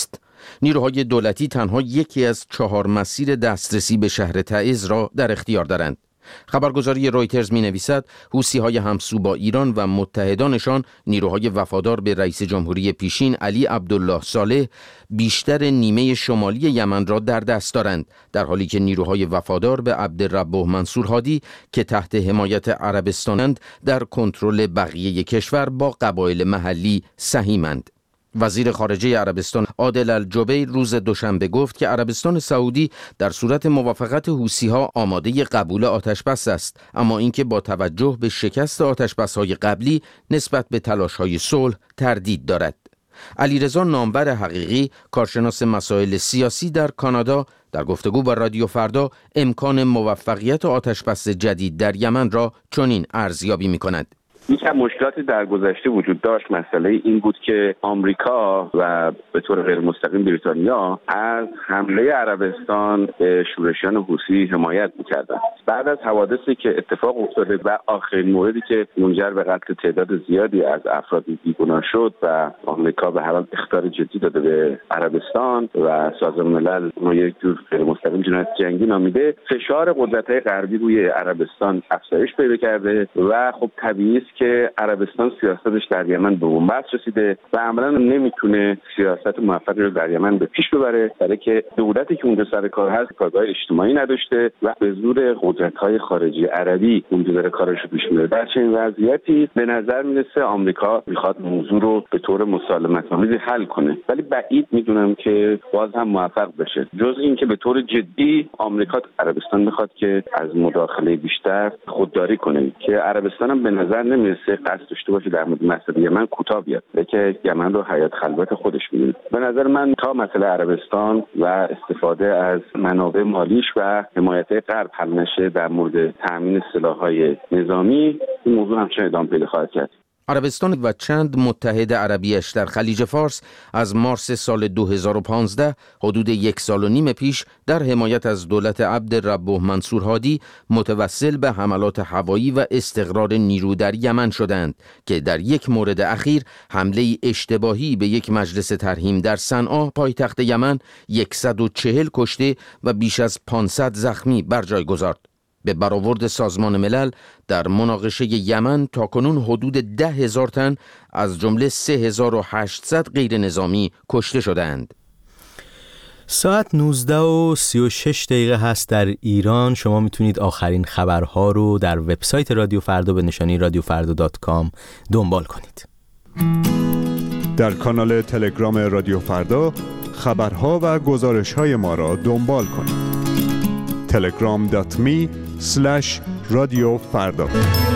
نیروهای دولتی تنها یکی از 4 مسیر دسترسی به شهر تعز را در اختیار دارند. خبرگزاری رویترز می نویسد حوثی‌های همسو با ایران و متحدانشان نیروهای وفادار به رئیس جمهوری پیشین علی عبدالله صالح بیشتر نیمه شمالی یمن را در دست دارند، در حالی که نیروهای وفادار به عبدالرب منصور هادی که تحت حمایت عربستانند در کنترل بقیه کشور با قبایل محلی سهیمند. وزیر خارجه عربستان عادل الجبیر روز دوشنبه گفت که عربستان سعودی در صورت موافقت حوثی‌ها آماده قبول آتشبس است، اما اینکه با توجه به شکست آتشبس‌های قبلی نسبت به تلاش‌های صلح تردید دارد. علیرضا نامور حقیقی، کارشناس مسائل سیاسی در کانادا، در گفتگو با رادیو فردا امکان موفقیت آتشبس جدید در یمن را چنین ارزیابی می‌کند. یکی از مشکلاتی در گذشته وجود داشت مسئله این بود که آمریکا و به طور غیر مستقیم بریتانیا از حمله عربستان به شورشیان حوثی حمایت می‌کردند. بعد از حوادثی که اتفاق افتاده و آخرین موردی که منجر به قتل تعداد زیادی از افراد بیگناه شد و آمریکا به هر حال اخطار جدی داده به عربستان و سازمان ملل اون یک جور غیر مستقیم جنایت جنگی نامیده، فشار قدرت‌های غربی روی عربستان افزایش پیدا کرده و خب طبیعی است که عربستان سیاستش در یمن به بنبست رسیده و عملاً نمیتونه سیاست موفقی رو در یمن به پیش ببره، برای که دولتی که اونجا سر کار هست کارگاه اجتماعی نداشته و به زور قدرت‌های خارجی عربی اونجا داره کارش رو پیش میبره. در چنین وضعیتی به نظر میرسه آمریکا میخواد موضوع رو به طور مسالمت‌آمیزی حل کنه، ولی بعید میدونم که باز هم موفق بشه، جز اینکه به طور جدی آمریکا عربستان میخواد که از مداخله بیشتر خودداری کنه، که عربستان هم به نظر نمیرسه قصد داشته باشه در مورد مسئله یمن کوتاه بیاد، که یمن رو حیات خلوت خودش می‌بینه. به نظر من تا مسئله عربستان و استفاده از منابع مالیش و حمایت غرب حل نشه در مورد تامین سلاح‌های نظامی، این موضوع همچنان ادامه پیدا خواهد کرد. عربستان و چند متحد عربیش در خلیج فارس از مارس سال 2015 حدود 1.5 سال پیش در حمایت از دولت عبدالرب منصور هادی متوسل به حملات هوایی و استقرار نیرو در یمن شدند که در یک مورد اخیر حمله اشتباهی به یک مجلس ترحیم در صنعا پایتخت یمن 140 کشته و بیش از 500 زخمی بر جای گذارد. به برآورد سازمان ملل در مناقشه یمن تاکنون حدود 10,000 تن از جمله 3,800 غیر نظامی کشته شدند. ساعت 19:36 هست در ایران. شما میتونید آخرین خبرها رو در وبسایت رادیو فردا به نشانی radiofarda.com دنبال کنید. در کانال تلگرام رادیو فردا خبرها و گزارش‌های ما را دنبال کنید. telegram.me/رادیو فردا.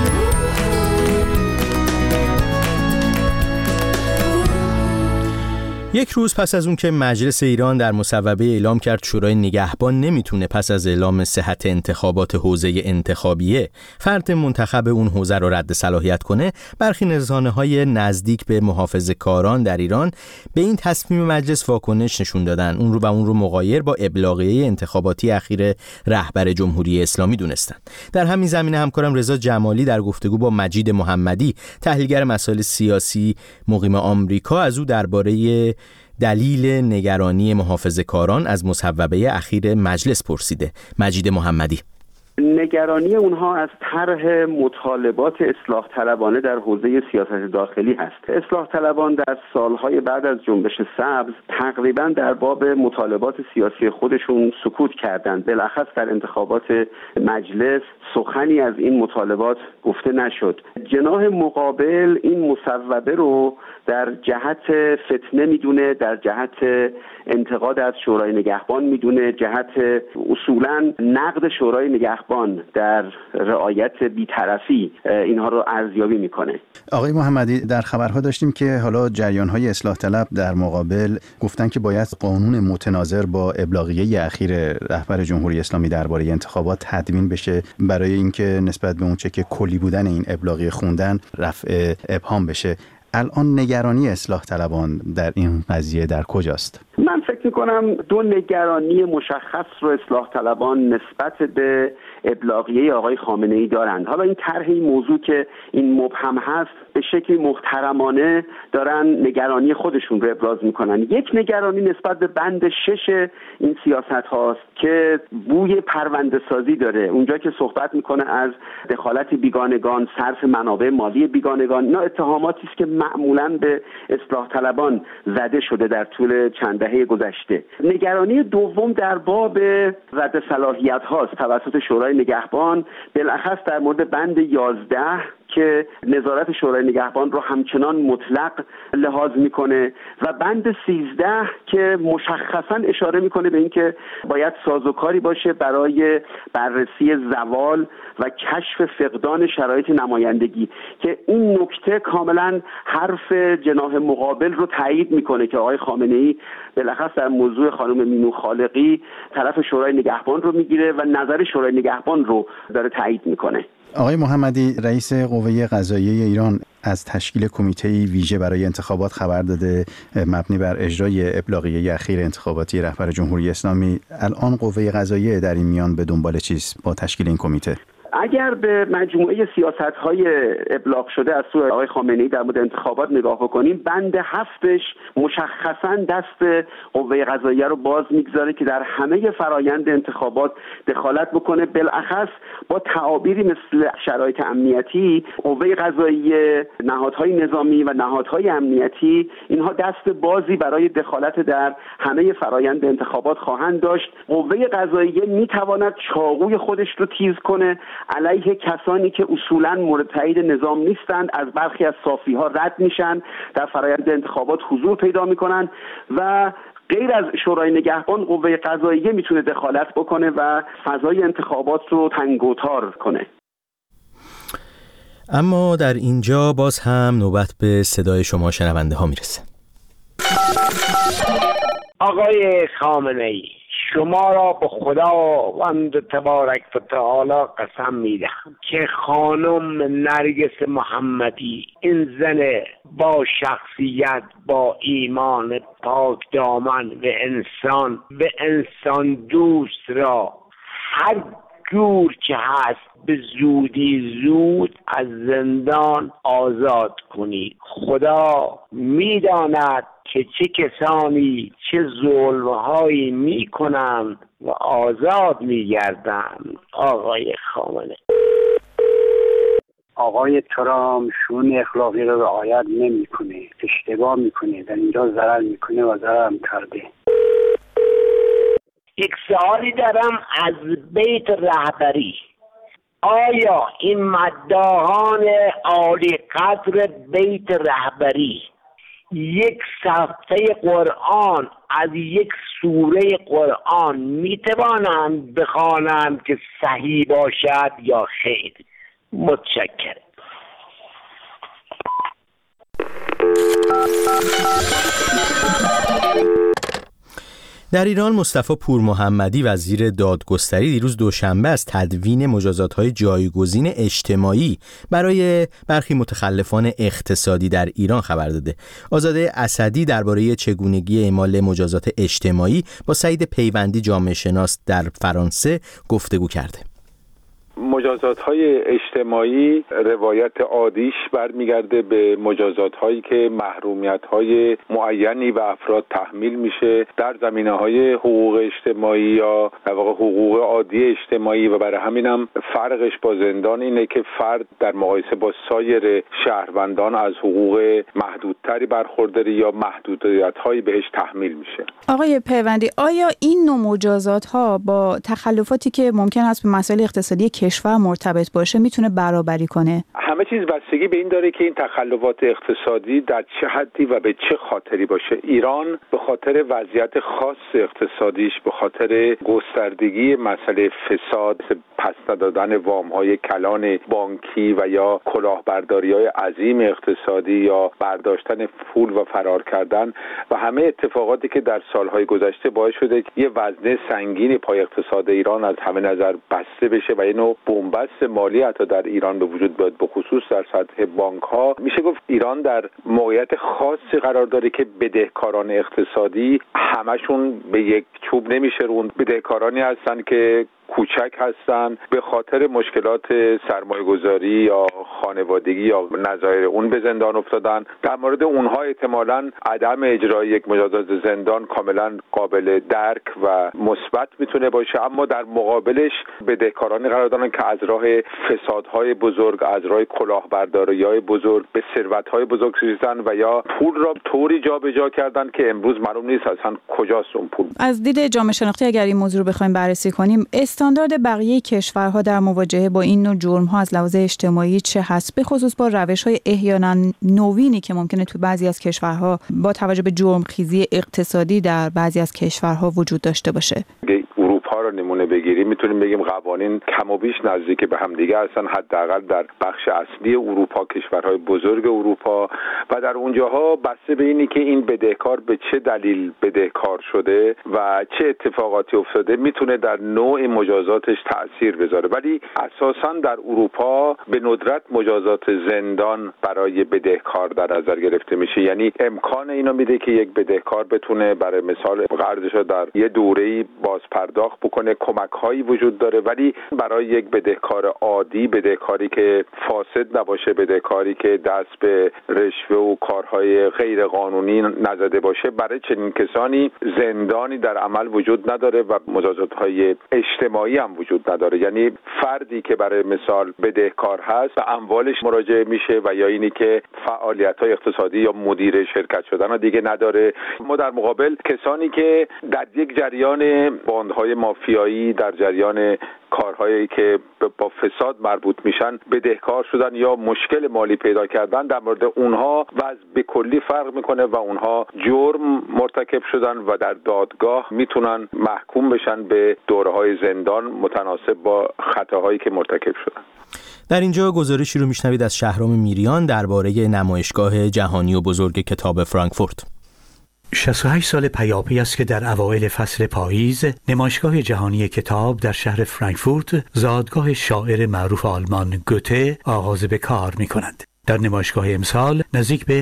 یک روز پس از اون که مجلس ایران در مصوبه اعلام کرد شورای نگهبان نمیتونه پس از اعلام صحت انتخابات حوزه انتخابیه فرد منتخب اون حوزه رو رد صلاحیت کنه، برخی رسانه‌های نزدیک به محافظه‌کاران در ایران به این تصمیم مجلس واکنش نشون دادن. اون رو مغایر با ابلاغیه انتخاباتی اخیر رهبر جمهوری اسلامی دونستن. در همین زمینه همکارم رضا جمالی در گفتگو با مجید محمدی، تحلیلگر مسائل سیاسی مقیم آمریکا، از او درباره دلیل نگرانی محافظه‌کاران از مصوبه اخیر مجلس پرسیده. مجید محمدی: نگرانی اونها از طرح مطالبات اصلاح طلبانه در حوزه سیاست داخلی هست. اصلاح طلبان در سالهای بعد از جنبش سبز تقریبا در باب مطالبات سیاسی خودشون سکوت کردند. بالاخص در انتخابات مجلس سخنی از این مطالبات گفته نشد. جناح مقابل این مصوبه رو در جهت فتنه میدونه، در جهت انتقاد از شورای نگهبان میدونه، جهت اصولاً نقد شورای نگهبان در رعایت بی‌طرفی اینها رو ارزیابی میکنه. آقای محمدی، در خبرها داشتیم که حالا جریان‌های اصلاح طلب در مقابل گفتن که باید قانون متناظر با ابلاغیه اخیر رهبر جمهوری اسلامی درباره انتخابات تدوین بشه برای اینکه نسبت به اونچه که کلی بودن این ابلاغیه خوندن رفع ابهام بشه. الان نگرانی اصلاح طلبان در این قضیه در کجاست؟ من فکر میکنم دو نگرانی مشخص رو اصلاح طلبان نسبت به ابلاغیه آقای خامنه‌ای دارند. حالا این طرح این موضوع که این مبهم هست به شکلی محترمانه دارن نگرانی خودشون رو ابراز میکنن. یک نگرانی نسبت به بند 6 این سیاست هاست که بوی پرونده سازی داره، اونجا که صحبت میکنه از دخالت بیگانگان، صرف منابع مالی بیگانگان. اینا اتهاماتی است که معمولاً به اصلاح طلبان زده شده در طول چند دهه گذشته. نگرانی دوم در باب رد صلاحیت هاست توسط شورای نگهبان، بالاخص در مورد بند 11 که نظارت شورای نگهبان رو همچنان مطلق لحاظ میکنه و بند 13 که مشخصا اشاره میکنه به اینکه باید سازوکاری باشه برای بررسی زوال و کشف فقدان شرایط نمایندگی، که این نکته کاملا حرف جناح مقابل رو تایید میکنه که آقای خامنه‌ای بالاخص در موضوع خانم مینو خالقی طرف شورای نگهبان رو میگیره و نظر شورای نگهبان رو داره تایید میکنه. آقای محمدی، رئیس قوه قضاییه ایران از تشکیل کمیته‌ای ویژه برای انتخابات خبر داده مبنی بر اجرای ابلاغیه اخیر انتخاباتی رهبر جمهوری اسلامی. الان قوه قضاییه در این میان به دنبال چیست با تشکیل این کمیته؟ اگر به مجموعه سیاست‌های ابلاغ شده از سوی آقای خامنه‌ای در مورد انتخابات نگاه بکنیم، بند 7 مشخصاً دست قوه قضاییه رو باز میگذاره که در همه فرایند انتخابات دخالت بکنه، بالاخص با تعابیری مثل شرایط امنیتی. قوه قضاییه، نهادهای نظامی و نهادهای امنیتی اینها دست بازی برای دخالت در همه فرایند انتخابات خواهند داشت. قوه قضاییه میتواند چاقوی خودش رو تیز کنه علیه کسانی که اصولاً مورد تایید نظام نیستند، از برخی از صافی‌ها رد میشن، در فرآیند انتخابات حضور پیدا میکنن و غیر از شورای نگهبان قوه قضاییه میتونه دخالت بکنه و فضای انتخابات رو تنگ و تار کنه. اما در اینجا باز هم نوبت به صدای شما شنونده ها میرسه. آقای خامنه‌ای، شما را به خداوند تبارک و تعالی قسم میدهم که خانم نرگس محمدی، این زن با شخصیت، با ایمان پاک دامن و انسان دوست را هر جور که هست به زودی زود از زندان آزاد کنید. خدا میداند که چه کسانی چه ظلم‌هایی میکنند و آزاد میگردند. آقای خامنه، آقای ترامپ شون اخلاقی رو رعایت نمیکنه، اشتباه میکنه، در اینجا ضرر میکنه و ضرر کرده. یک سوالی دارم از بیت رهبری. آیا این مداحان عالی قدر بیت رهبری یک صفحه قرآن از یک سوره قرآن میتوانند بخوانند که صحیح باشد یا خیر؟ متشکرم. در ایران مصطفی پورمحمدی وزیر دادگستری دیروز دوشنبه از تدوین مجازات‌های جایگزین اجتماعی برای برخی متخلفان اقتصادی در ایران خبر داده. آزاده اسدی درباره چگونگی اعمال مجازات اجتماعی با سعید پیوندی جامعه شناس در فرانسه گفتگو کرده. مجازات‌های اجتماعی روایت عادیش برمیگرده به مجازات‌هایی که محرومیت‌های معینی و افراد تحمیل میشه در زمینه‌های حقوق اجتماعی یا در واقع حقوق عادی اجتماعی و برای همینم فرقش با زندان اینه که فرد در مقایسه با سایر شهروندان از حقوق محدودتری برخورداری یا محدودیت‌هایی بهش تحمیل میشه. آقای پیوندی، آیا این نوع مجازات‌ها با تخلفاتی که ممکن است به مسائل اقتصادی کشور مرتبط باشه میتونه برابری کنه؟ همه چیز بستگی به این داره که این تخلفات اقتصادی در چه حدی و به چه خاطری باشه. ایران به خاطر وضعیت خاص اقتصادیش، به خاطر گستردگی مسئله فساد، پس ندادن وام‌های کلان بانکی و یا کلاهبرداری‌های عظیم اقتصادی یا برداشتن پول و فرار کردن و همه اتفاقاتی که در سالهای گذشته باعث شده که یه وزنه سنگینی پای اقتصاد ایران از همه نظر بسته بشه و اینو بنبست مالی حتی در ایران به وجود بیاد، به خصوص خصوص در سطح بانک‌ها میشه گفت ایران در موقعیت خاصی قرار داره که بدهکاران اقتصادی همشون به یک چوب نمیشه روند. بدهکارانی هستن که کوچک هستن، به خاطر مشکلات سرمایه‌گذاری یا خانوادگی یا نظایر اون به زندان افتادن. در مورد اونها احتمالاً عدم اجرای یک مجازات زندان کاملا قابل درک و مثبت میتونه باشه، اما در مقابلش بدهکارانی قرار دارن که از راه فسادهای بزرگ، از راه کلاهبرداری‌های بزرگ به ثروت‌های بزرگ رسیدن و یا پول را طوری جابجا کردن که امروز معلوم نیست اصلا کجاست اون پول. از دید جامعه شناختی اگر این موضوع رو بخوایم بررسی کنیم، استاندارد بقیه کشورها در مواجهه با این نوع جرم‌ها از لحاظ اجتماعی چه هست، به خصوص با روش‌های احیانا نوینی که ممکنه تو بعضی از کشورها با توجه به جرمخیزی اقتصادی در بعضی از کشورها وجود داشته باشه؟ اروپا رو نمونه بگیریم میتونیم بگیم قوانین کم و بیش نزدیک به هم دیگه هستن، حداقل در بخش اصلی اروپا، کشورهای بزرگ اروپا، و در اونجاها بسته به اینی که این بدهکار به چه دلیل بدهکار شده و چه اتفاقاتی افتاده میتونه در نوع مجازاتش تأثیر بذاره. ولی اساساً در اروپا به ندرت مجازات زندان برای بدهکار در نظر گرفته میشه، یعنی امکان اینو میده که یک بدهکار بتونه برای مثال قرضش رو در یه دوره‌ای باز پرداخت بکنه. کمک‌هایی وجود داره، ولی برای یک بدهکار عادی، بدهکاری که فاسد نباشه، بدهکاری که دست به رشوه و کارهای غیر قانونی نزده باشه، برای چنین کسانی زندانی در عمل وجود نداره و مجازات‌های اجتماعی هم وجود نداره. یعنی فردی که برای مثال بدهکار هست و اموالش مراجعه میشه و یا اینی که فعالیت‌های اقتصادی یا مدیر شرکت شدن دیگه نداره. ما در مقابل کسانی که در یک جریان باندهای مافیایی، در جریان کارهایی که با فساد مربوط میشن بدهکار شدن یا مشکل مالی پیدا کردن، در مورد اونها وضع به کلی فرق میکنه و اونها جرم مرتکب شدن و در دادگاه میتونن محکوم بشن به دوره‌های زندان متناسب با خطاهایی که مرتکب شدن. در اینجا گزارشی رو میشنوید از شهرام میریان درباره نمایشگاه جهانی و بزرگ کتاب فرانکفورت. 68 سال پیاپی است که در اوایل فصل پاییز نمایشگاه جهانی کتاب در شهر فرانکفورت، زادگاه شاعر معروف آلمان گوته، آغاز به کار می کند. در نمایشگاه امسال نزدیک به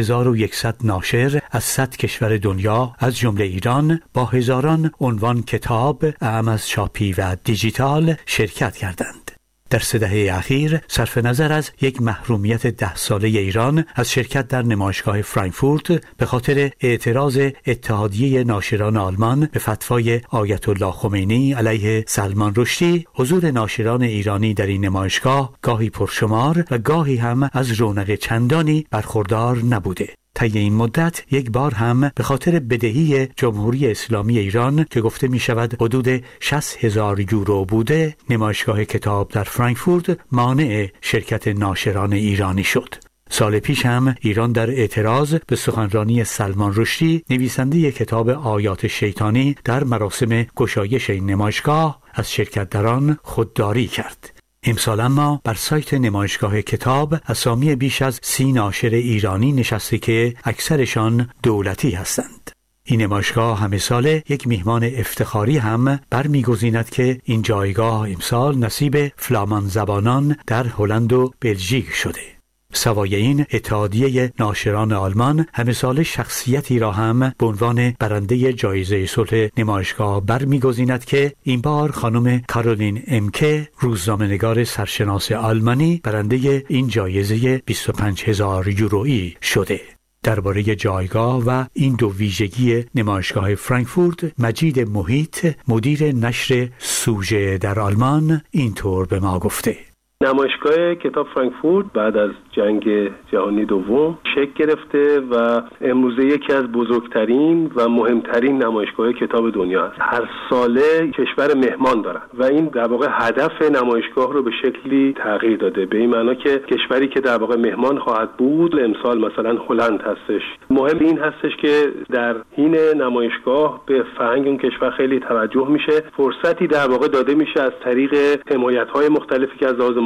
7100 ناشر از 100 کشور دنیا از جمله ایران با هزاران عنوان کتاب اعم از چاپی و دیجیتال شرکت کردند. در 3 دهه اخیر صرف نظر از یک محرومیت 10 ساله ایران از شرکت در نمایشگاه فرانکفورت به خاطر اعتراض اتحادیه ناشران آلمان به فتوای آیت الله خمینی علیه سلمان رشدی، حضور ناشران ایرانی در این نمایشگاه گاهی پرشمار و گاهی هم از رونق چندانی برخوردار نبوده. طی این مدت یک بار هم به خاطر بدهی جمهوری اسلامی ایران که گفته می شود حدود 60,000 یورو بوده، نمایشگاه کتاب در فرانکفورت مانع شرکت ناشران ایرانی شد. سال پیش هم ایران در اعتراض به سخنرانی سلمان رشدی، نویسنده کتاب آیات شیطانی، در مراسم گشایش این نمایشگاه از شرکت در آن خودداری کرد. امسال اما بر سایت نمایشگاه کتاب اسامی بیش از 30 ناشر ایرانی نشسته که اکثرشان دولتی هستند. این نمایشگاه همه ساله یک میهمان افتخاری هم برمیگزیند که این جایگاه امسال نصیب فلامان زبانان در هلند و بلژیک شده. سوای این، اتحادیه ناشران آلمان همه سال شخصیتی را هم به عنوان برنده جایزه صلح نمایشگاه برمیگزیند که این بار خانم کارولین امکه، روزنامه‌نگار سرشناس آلمانی، برنده این جایزه 25,000 یورویی شده. درباره جایگاه و این دو ویژگی نمایشگاه فرانکفورت، مجید محیط، مدیر نشر سوژه در آلمان، اینطور به ما گفته: نمایشگاه کتاب فرانکفورت بعد از جنگ جهانی دوم شکل گرفته و امروزه یکی از بزرگترین و مهمترین نمایشگاه کتاب دنیا است. هر ساله کشور مهمان دارن و این در واقع هدف نمایشگاه رو به شکلی تغییر داده، به این معنا که کشوری که در واقع مهمان خواهد بود امسال مثلا هلند هستش. مهم این هستش که در این نمایشگاه به فرهنگ اون کشور خیلی توجه میشه، فرصتی در واقع داده میشه از طریق حمایت‌های مختلفی که از لحاظ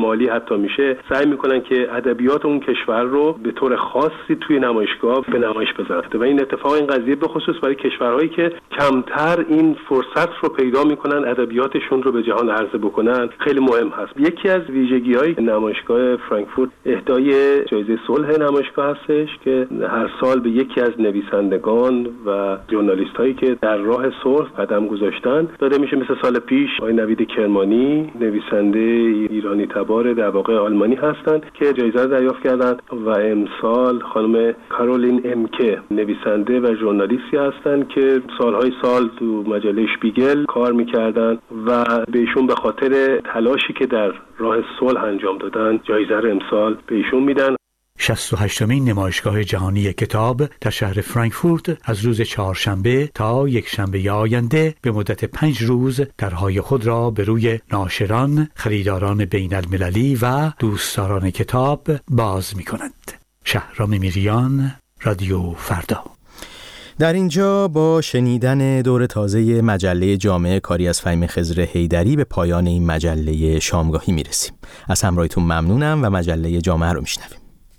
مالی حتی میشه، سعی میکنن که ادبیات اون کشور رو به طور خاصی توی نمایشگاه به نمایش بذارن و این اتفاق این قضیه به خصوص برای کشورهایی که کمتر این فرصت رو پیدا میکنن ادبیاتشون رو به جهان عرضه بکنن خیلی مهم هست. یکی از ویژگی‌های نمایشگاه فرانکفورت اهدای جایزه صلح نمایشگاه هستش که هر سال به یکی از نویسندگان و ژورنالیست‌هایی که در راه صلح قدم گذاشتن داده میشه. مثل سال پیش آقای نوید کرمانی نویسنده ایرانی تبار در واقع آلمانی هستند که جایزه رو دریافت کردند و امسال خانم کارولین امکه نویسنده و ژورنالیستی هستند که سالهای سال تو مجله شپیگل کار میکردن و بهشون به خاطر تلاشی که در راه صلح انجام دادن جایزه رو امسال بهشون میدن. 68مین نمایشگاه جهانی کتاب در شهر فرانکفورت از روز چهارشنبه تا یکشنبه آینده به مدت 5 روز درهای خود را به روی ناشران، خریداران بین المللی و دوستداران کتاب باز می کند. شهرام میریان، رادیو فردا. در اینجا با شنیدن دور تازه مجله جامعه کاری از فهیم خضر حیدری به پایان این مجله شامگاهی میرسیم. از همراهیتون ممنونم و مجله جامعه رو میشنویم.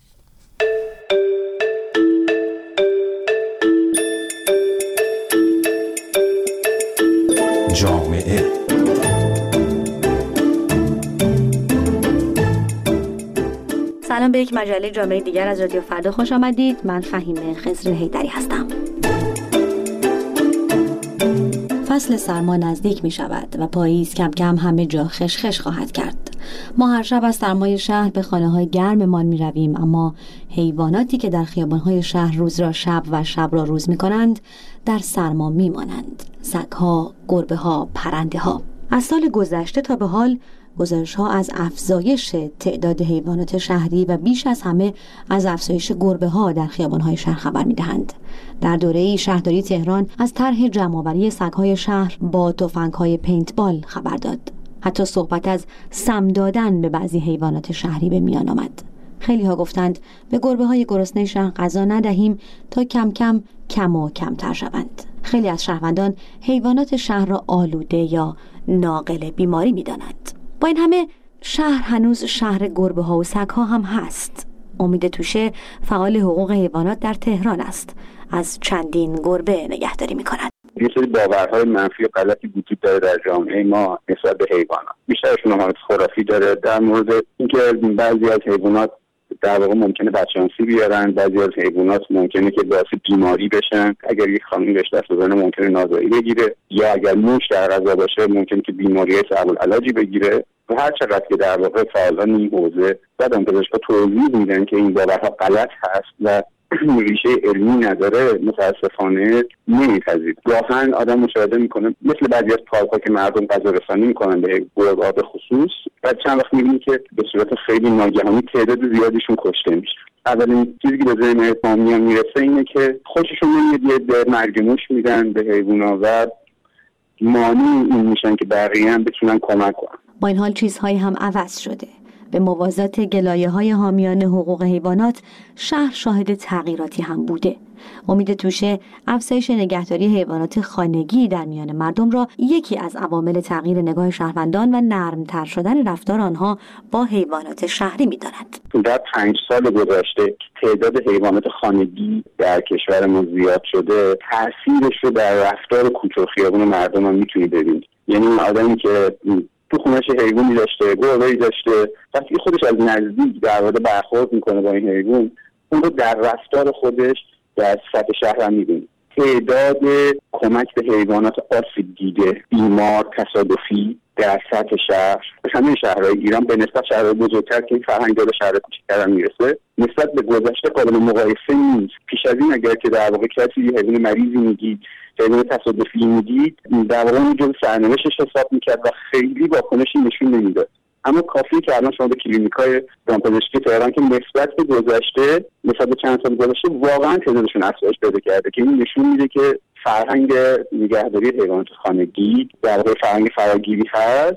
جامعه سلام، به یک مجله جامعه دیگر از رادیو فردا خوش آمدید. من فهیم خضر حیدری هستم. فصل سرما نزدیک می شود و پاییز کم کم همه جا خشخش خواهد کرد. ما هر شب از سرمای شهر به خانه های گرممان می رویم، اما حیواناتی که در خیابان های شهر روز را شب و شب را روز می کنند در سرما می مانند. سگ‌ها، گربه‌ها، پرنده‌ها. از سال گذشته تا به حال گزارش‌ها از افزایش تعداد حیوانات شهری و بیش از همه از افزایش گربه‌ها در خیابان‌های شهر خبر می‌دهند. در دوره‌ای شهرداری تهران از طرح جمع‌آوری سگ‌های شهر با تفنگ‌های پینتبال خبر داد. حتی صحبت از سم دادن به بعضی حیوانات شهری به میان آمد. خیلی‌ها گفتند به گربه‌های گرسنه شهر غذا ندهیم تا کم کم کم و کمتر شوند. خیلی از شهروندان حیوانات شهر را آلوده یا ناقل بیماری می‌دانند. با این همه شهر هنوز شهر گربه‌ها و سگ‌ها هم هست. امید توشه فعال حقوق حیوانات در تهران است. از چندین گربه نگهداری می‌کند. یه سری باورهای منفی و غلطی وجود داره در جامعه ما نسبت به حیوانات. بیشترشون حالت خرافی داره در مورد اینکه بعضی از حیوانات در واقع ممکنه بچه‌انسی بیارن، بعضی از حیوانات ممکنه که باعث بیماری بشن. اگر یک خانم بهش دست بزنه ممکنه نازایی بگیره، یا اگر موش در غذا باشه ممکنه که بیماری‌های صعب العلاجی بگیره. و هر چقدر که در واقع فعالان این حوزه و دانشگاه توضیح میدن که این باورها غلط هست و ریشه علمی نداره، متاسفانه نمیپذیره. گاهن آدم مشاهده میکنه مثل بعضی از پارک‌ها که مردم غذا رسانی میکنن به گربه‌ها به خصوص، بعد چند وقت میبینی که به صورت خیلی ناگهانی تعداد زیادیشون کشته میشه. اولین چیزی که به ذهن عوام‌ها میرسه اینه که خوششون نمیاد به مرگ موش میدن به حیوانات و مانع این میشن که بقیه هم بتونن کمک کنن. با این حال چیزهایی هم عوض شده. به موازات گلایه‌های حامیان حقوق حیوانات شهر شاهد تغییراتی هم بوده. امید توشه افزایش نگهداری حیوانات خانگی در میان مردم را یکی از عوامل تغییر نگاه شهروندان و نرمتر شدن رفتار آنها با حیوانات شهری می‌داند. در 5 سال گذشته تعداد حیوانات خانگی در کشورمون زیاد شده. تأثیرش رو در رفتار کوچه و خیابون مردم هم می‌تونید ببینید. یعنی اون آدمی که تو خونش حیوانی داشته، گربه‌ای داشته، وقتی خودش از نزدیک در واقع برخورد میکنه با این حیوان، اون رو در رفتار خودش در سطح شهر هم میبینید. تعداد کمک به حیوانات آسیب دیده، بیمار، تصادفی در سطح شهر، همه شهرهای ایران به نسبت شهرهای بزرگتر که این فرهنگ داره شهر کوچکتر هم میرسه، نسبت به گذشته قابل مقایسه نیست. پیش از این اگر که در واقع کسی حیوان مریضی میدید، حیوان تصادفی میدید، در واقع اون جزء سرنوشتش حساب میکرد و خیلی واکنشی نشون نمیداد. اما کافیه که الان شما به کلینیکای دامپزشکی تهران که نسبت به گذشته، نسبت به چند سال گذشته واقعا تعدادشون افزایش پیدا کرده که این نشون میده که فرهنگ نگهداری حیوانات خانگی در واقع فرهنگ فراگیری هست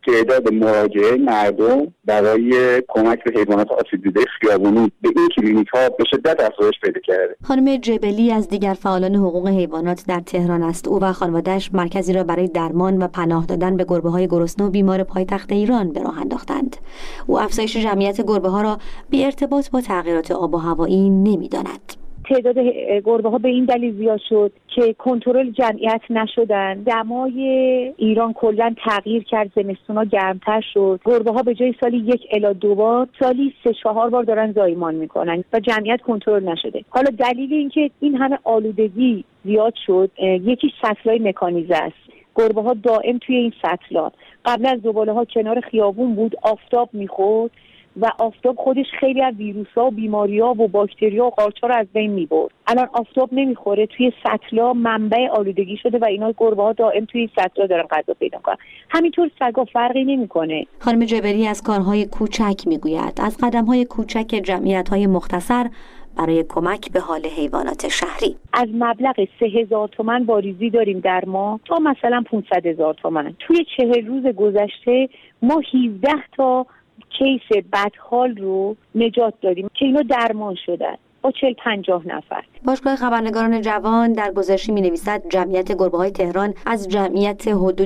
تعداد مراجعه مردم برای کمک به حیوانات آسیب دیده خیابونی به این کلینیک‌ها به شدت افزایش پیدا کرده. خانم جبلی از دیگر فعالان حقوق حیوانات در تهران است. او و خانواده‌اش مرکزی را برای درمان و پناه دادن به گربه‌های گرسنه و بیمار پایتخت ایران به راه انداختند. او افزایش جمعیت گربه‌ها را بی ارتباط با تغییرات آب و هوایی نمی‌داند. تعداد گربه‌ها به این دلیل زیاد شد که کنترل جمعیت نشدن. دمای ایران کلاً تغییر کرد، زمستونا گرمتر شد. گربه‌ها به جای سالی 1 الی 2 بار سالی 3-4 بار دارن زایمان میکنن و جمعیت کنترل نشده. حالا دلیل اینکه این همه آلودگی زیاد شد یکی سطلای مکانیزه است. گربه‌ها دائم توی این سطلا، قبل از زباله‌ها کنار خیابون بود، آفتاب می‌خورد و آفتاب خودش خیلی از ویروس‌ها و بیماری‌ها و باکتری‌ها و قارچ‌ها رو از بین می‌برد. الان آفتاب نمی‌خوره، توی سطلا منبع آلودگی شده و اینا گربه‌ها دائم توی سطلا دارن غذا پیدا می‌کنن. همینطور سگا فرقی نمی‌کنه. خانم جبری از کارهای کوچک می‌گوید، از قدم‌های کوچک جمعیت‌های مختصر برای کمک به حال حیوانات شهری. از مبلغ 3000 تومان واریزی داریم در ماه تا مثلا 500,000 تومان. توی 40 روز گذشته ما 17 تا کیس بدحال رو نجات دادیم که اینا درمان شدن با 40-50 نفر. باشگاه خبرنگاران جوان در گزارشی می‌نویسد جمعیت گربه‌های تهران از جمعیت حدود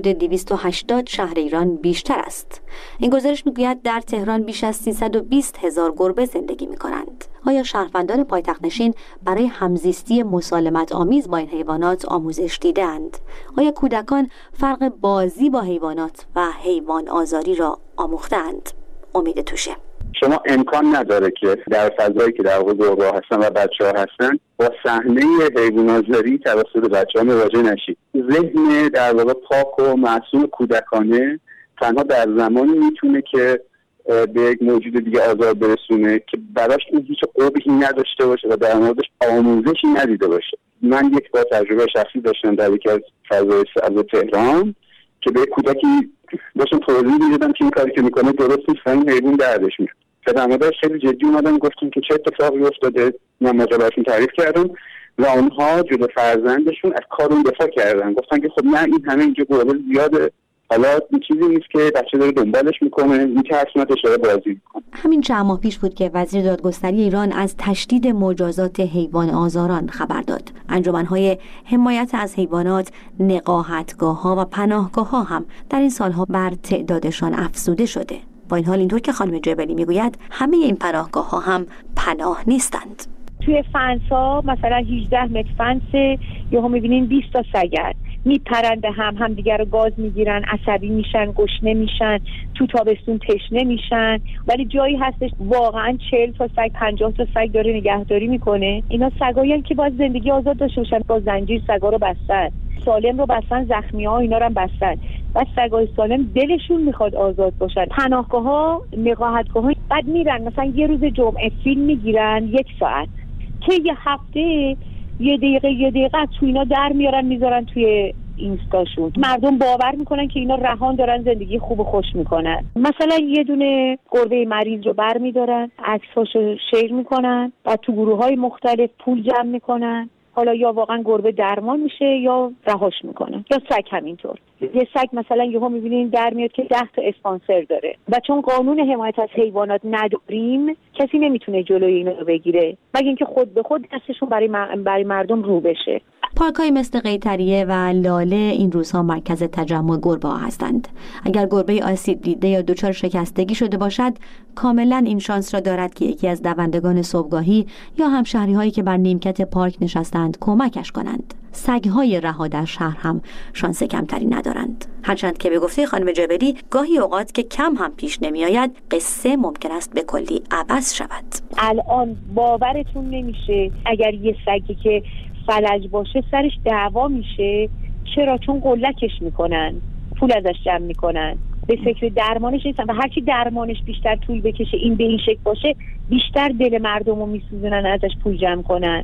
280 شهر ایران بیشتر است. این گزارش می‌گوید در تهران بیش از 320,000 گربه زندگی می‌کنند. آیا شهروندان پایتخت نشین برای همزیستی مسالمت آمیز با این حیوانات آموزش دیدند؟ آیا کودکان فرق بازی با حیوانات و حیوان آزاری را آموختند؟ امید توشه. شما امکان نداره که در فضایی که در واقع گربه‌ها هستن و بچه‌ها هستن با صحنه حیوان‌آزاری توسط بچه‌ها مواجه نشید. ذهن در واقع پاک و معصوم کودکانه تنها در زمانی میتونه که به یک موجود دیگه آزار برسونه که براش این هیچ قبحی نداشته باشه و در موردش آموزشی ندیده باشه. من یک بار تجربه شخصی داشتم در یکی از فضای سبز تهران که به کودکی داشتم توضیح میدادم که این کاری که میکنه درست نیست و این حیوان دردش میاد. پدر مادرش خیلی جدی اومدن گفتن که چه اتفاقی افتاده، من ماجراشون تعریف کردم و اونها جلوی فرزندشون از کار اون دفاع کردن. گفتن که خب نه، این همه اینجا گربه زیاده، حالا این چیزی نیست که بچه داره دنبالش میکنه، این که حسنتش داره بازی میکنه. همین چند ماه پیش بود که وزیر دادگستری ایران از تشدید مجازات حیوان آزاران خبر داد. انجمن‌های حمایت از حیوانات، نقاهتگاه‌ها و پناهگاه‌ها هم در این سالها بر تعدادشان افزوده شده. با این حال اینطور که خانم جبلی میگوید همه این پناهگاه‌ها هم پناه نیستند. توی فنس‌ها مثلا 18 متر فنسه، یهو می‌بینین 20 تا سگ میپرن به هم دیگر رو گاز میگیرن، عصبی میشن، گشنه میشن، تو تابستون تشنه میشن. ولی جایی هستش واقعا 40 تا سگ 50 تا سگ داره نگهداری میکنه. اینا سگایی که باید زندگی آزاد داشته باشن، با زنجیر سگا رو بستن، سالم رو بستن، زخمی‌ها اینا رو هم بستن. بعد سگای سالم دلشون میخواد آزاد باشن. پناهگاه‌ها، نقاهتگاه‌ها بعد میرن مثلا یه روز جمعه فیلم میگیرن 1 ساعت که یه هفته یه دقیقه تو اینا در میارن میذارن توی اینستاشون. مردم باور میکنن که اینا رهان دارن زندگی خوب و خوش میکنن. مثلا یه دونه گربه مریض رو بر میدارن، عکساشو شیر میکنن، بعد تو گروه‌های مختلف پول جمع میکنن. حالا یا واقعا گربه درمان میشه یا رهاش میکنن، یا سگ همینطور. یه سگ مثلا یهو میبینین در میاد که 10 تا اسپانسر داره و چون قانون حمایت از حیوانات نداریم کسی نمیتونه جلوی اینو رو بگیره مگه اینکه خود به خود دستشون برای مردم رو بشه. پارک‌های مثل قیطریه و لاله این روزها مرکز تجمع گربه‌ها هستند. اگر گربه آسیب دیده یا دچار شکستگی شده باشد، کاملا این شانس را دارد که یکی از دوندگان صبحگاهی یا همشهری‌هایی که بر نیمکت پارک نشستند کمکش کنند. سگ‌های رها در شهر هم شانس کمتری ندارند. هرچند که به گفته خانم جبلی گاهی اوقات که کم هم پیش نمی‌آید، قصه ممکن است به کلی عبث شود. الان باورتون نمیشه اگر یه سگی که فلج باشه سرش دعوا میشه. چرا؟ چون قلکش میکنن، پول ازش جمع میکنن، به فکر درمانش نیستن و هرچی درمانش بیشتر طول بکشه، این به این شکل باشه، بیشتر دل مردم رو میسوزونن ازش پول جمع کنن.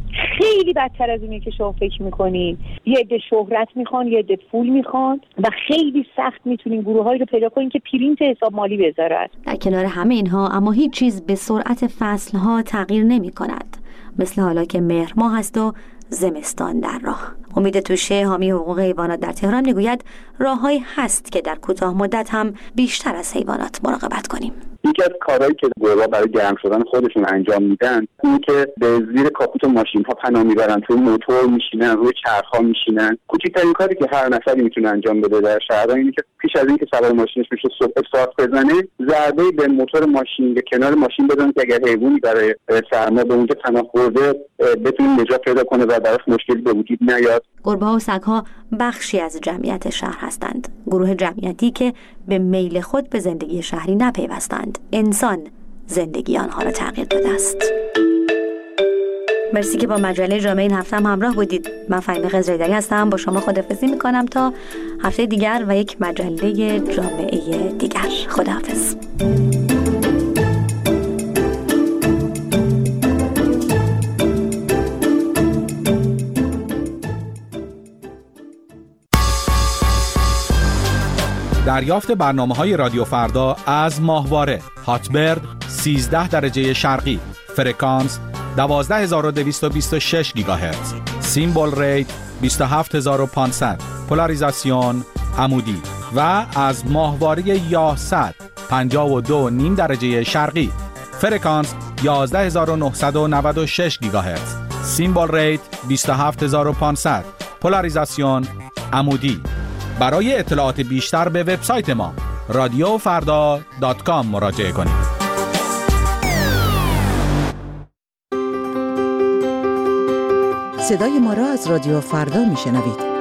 خیلی بدتر از اونی که شما فکر میکنین. یه عده شهرت میخوان، یه عده پول میخوان و خیلی سخت میتونین گروه‌هایی رو پیدا کنین که پرینت حساب مالی بذارن. در کنار همه اینها اما هیچ چیز به سرعت فصلها تغییر نمیکند. مثل حالا که مهر ماه است و زمستان در راه. امید توشه، حامی حقوق حیوانات در تهران، میگوید راههایی هست که در کوتاه مدت هم بیشتر از حیوانات مراقبت کنیم. یکی از کارهایی که گوربا برای گرم شدن خودشون انجام میدن اینه که به زیر کاپوت ماشین ها پناه میبرن، توی موتور میشینن، روی چرخ ها میشینن. کوچکترین کاری که هر نفری میتونه انجام بده در شهرها اینه که پیش از اینکه سوار ماشینش بشه صبح استارت بزنه، ضربه به موتور ماشین به کنار ماشین بزنه که اگر حیوانی برای سرما به اونجا پناه برده بتونه نجات پیدا کنه و براش مشکلی به وجود نیاد. گربه‌ها و سگ‌ها بخشی از جمعیت شهر هستند، گروه جمعیتی که به میل خود به زندگی شهری نپیوستند. انسان زندگی آنها را تغییر داده است. مرسی که با مجله جامعه این هفته هم همراه بودید. من فهیمه قزریدری هستم، با شما خداحافظی میکنم تا هفته دیگر و یک مجله جامعه دیگر. خداحافظ. دریافت برنامه‌های رادیو فردا از ماهواره: هاتبرد 13 درجه شرقی، فرکانس 12226 گیگاهرتز، سیمبل ریت 27500، پولاریزاسیون عمودی، و از ماهواره یاهصد 52.5 درجه شرقی، فرکانس 11996 گیگاهرتز، سیمبل ریت 27500، پولاریزاسیون عمودی. برای اطلاعات بیشتر به وبسایت ما radiofarda.com مراجعه کنید. صدای ما را از رادیو فردا میشنوید.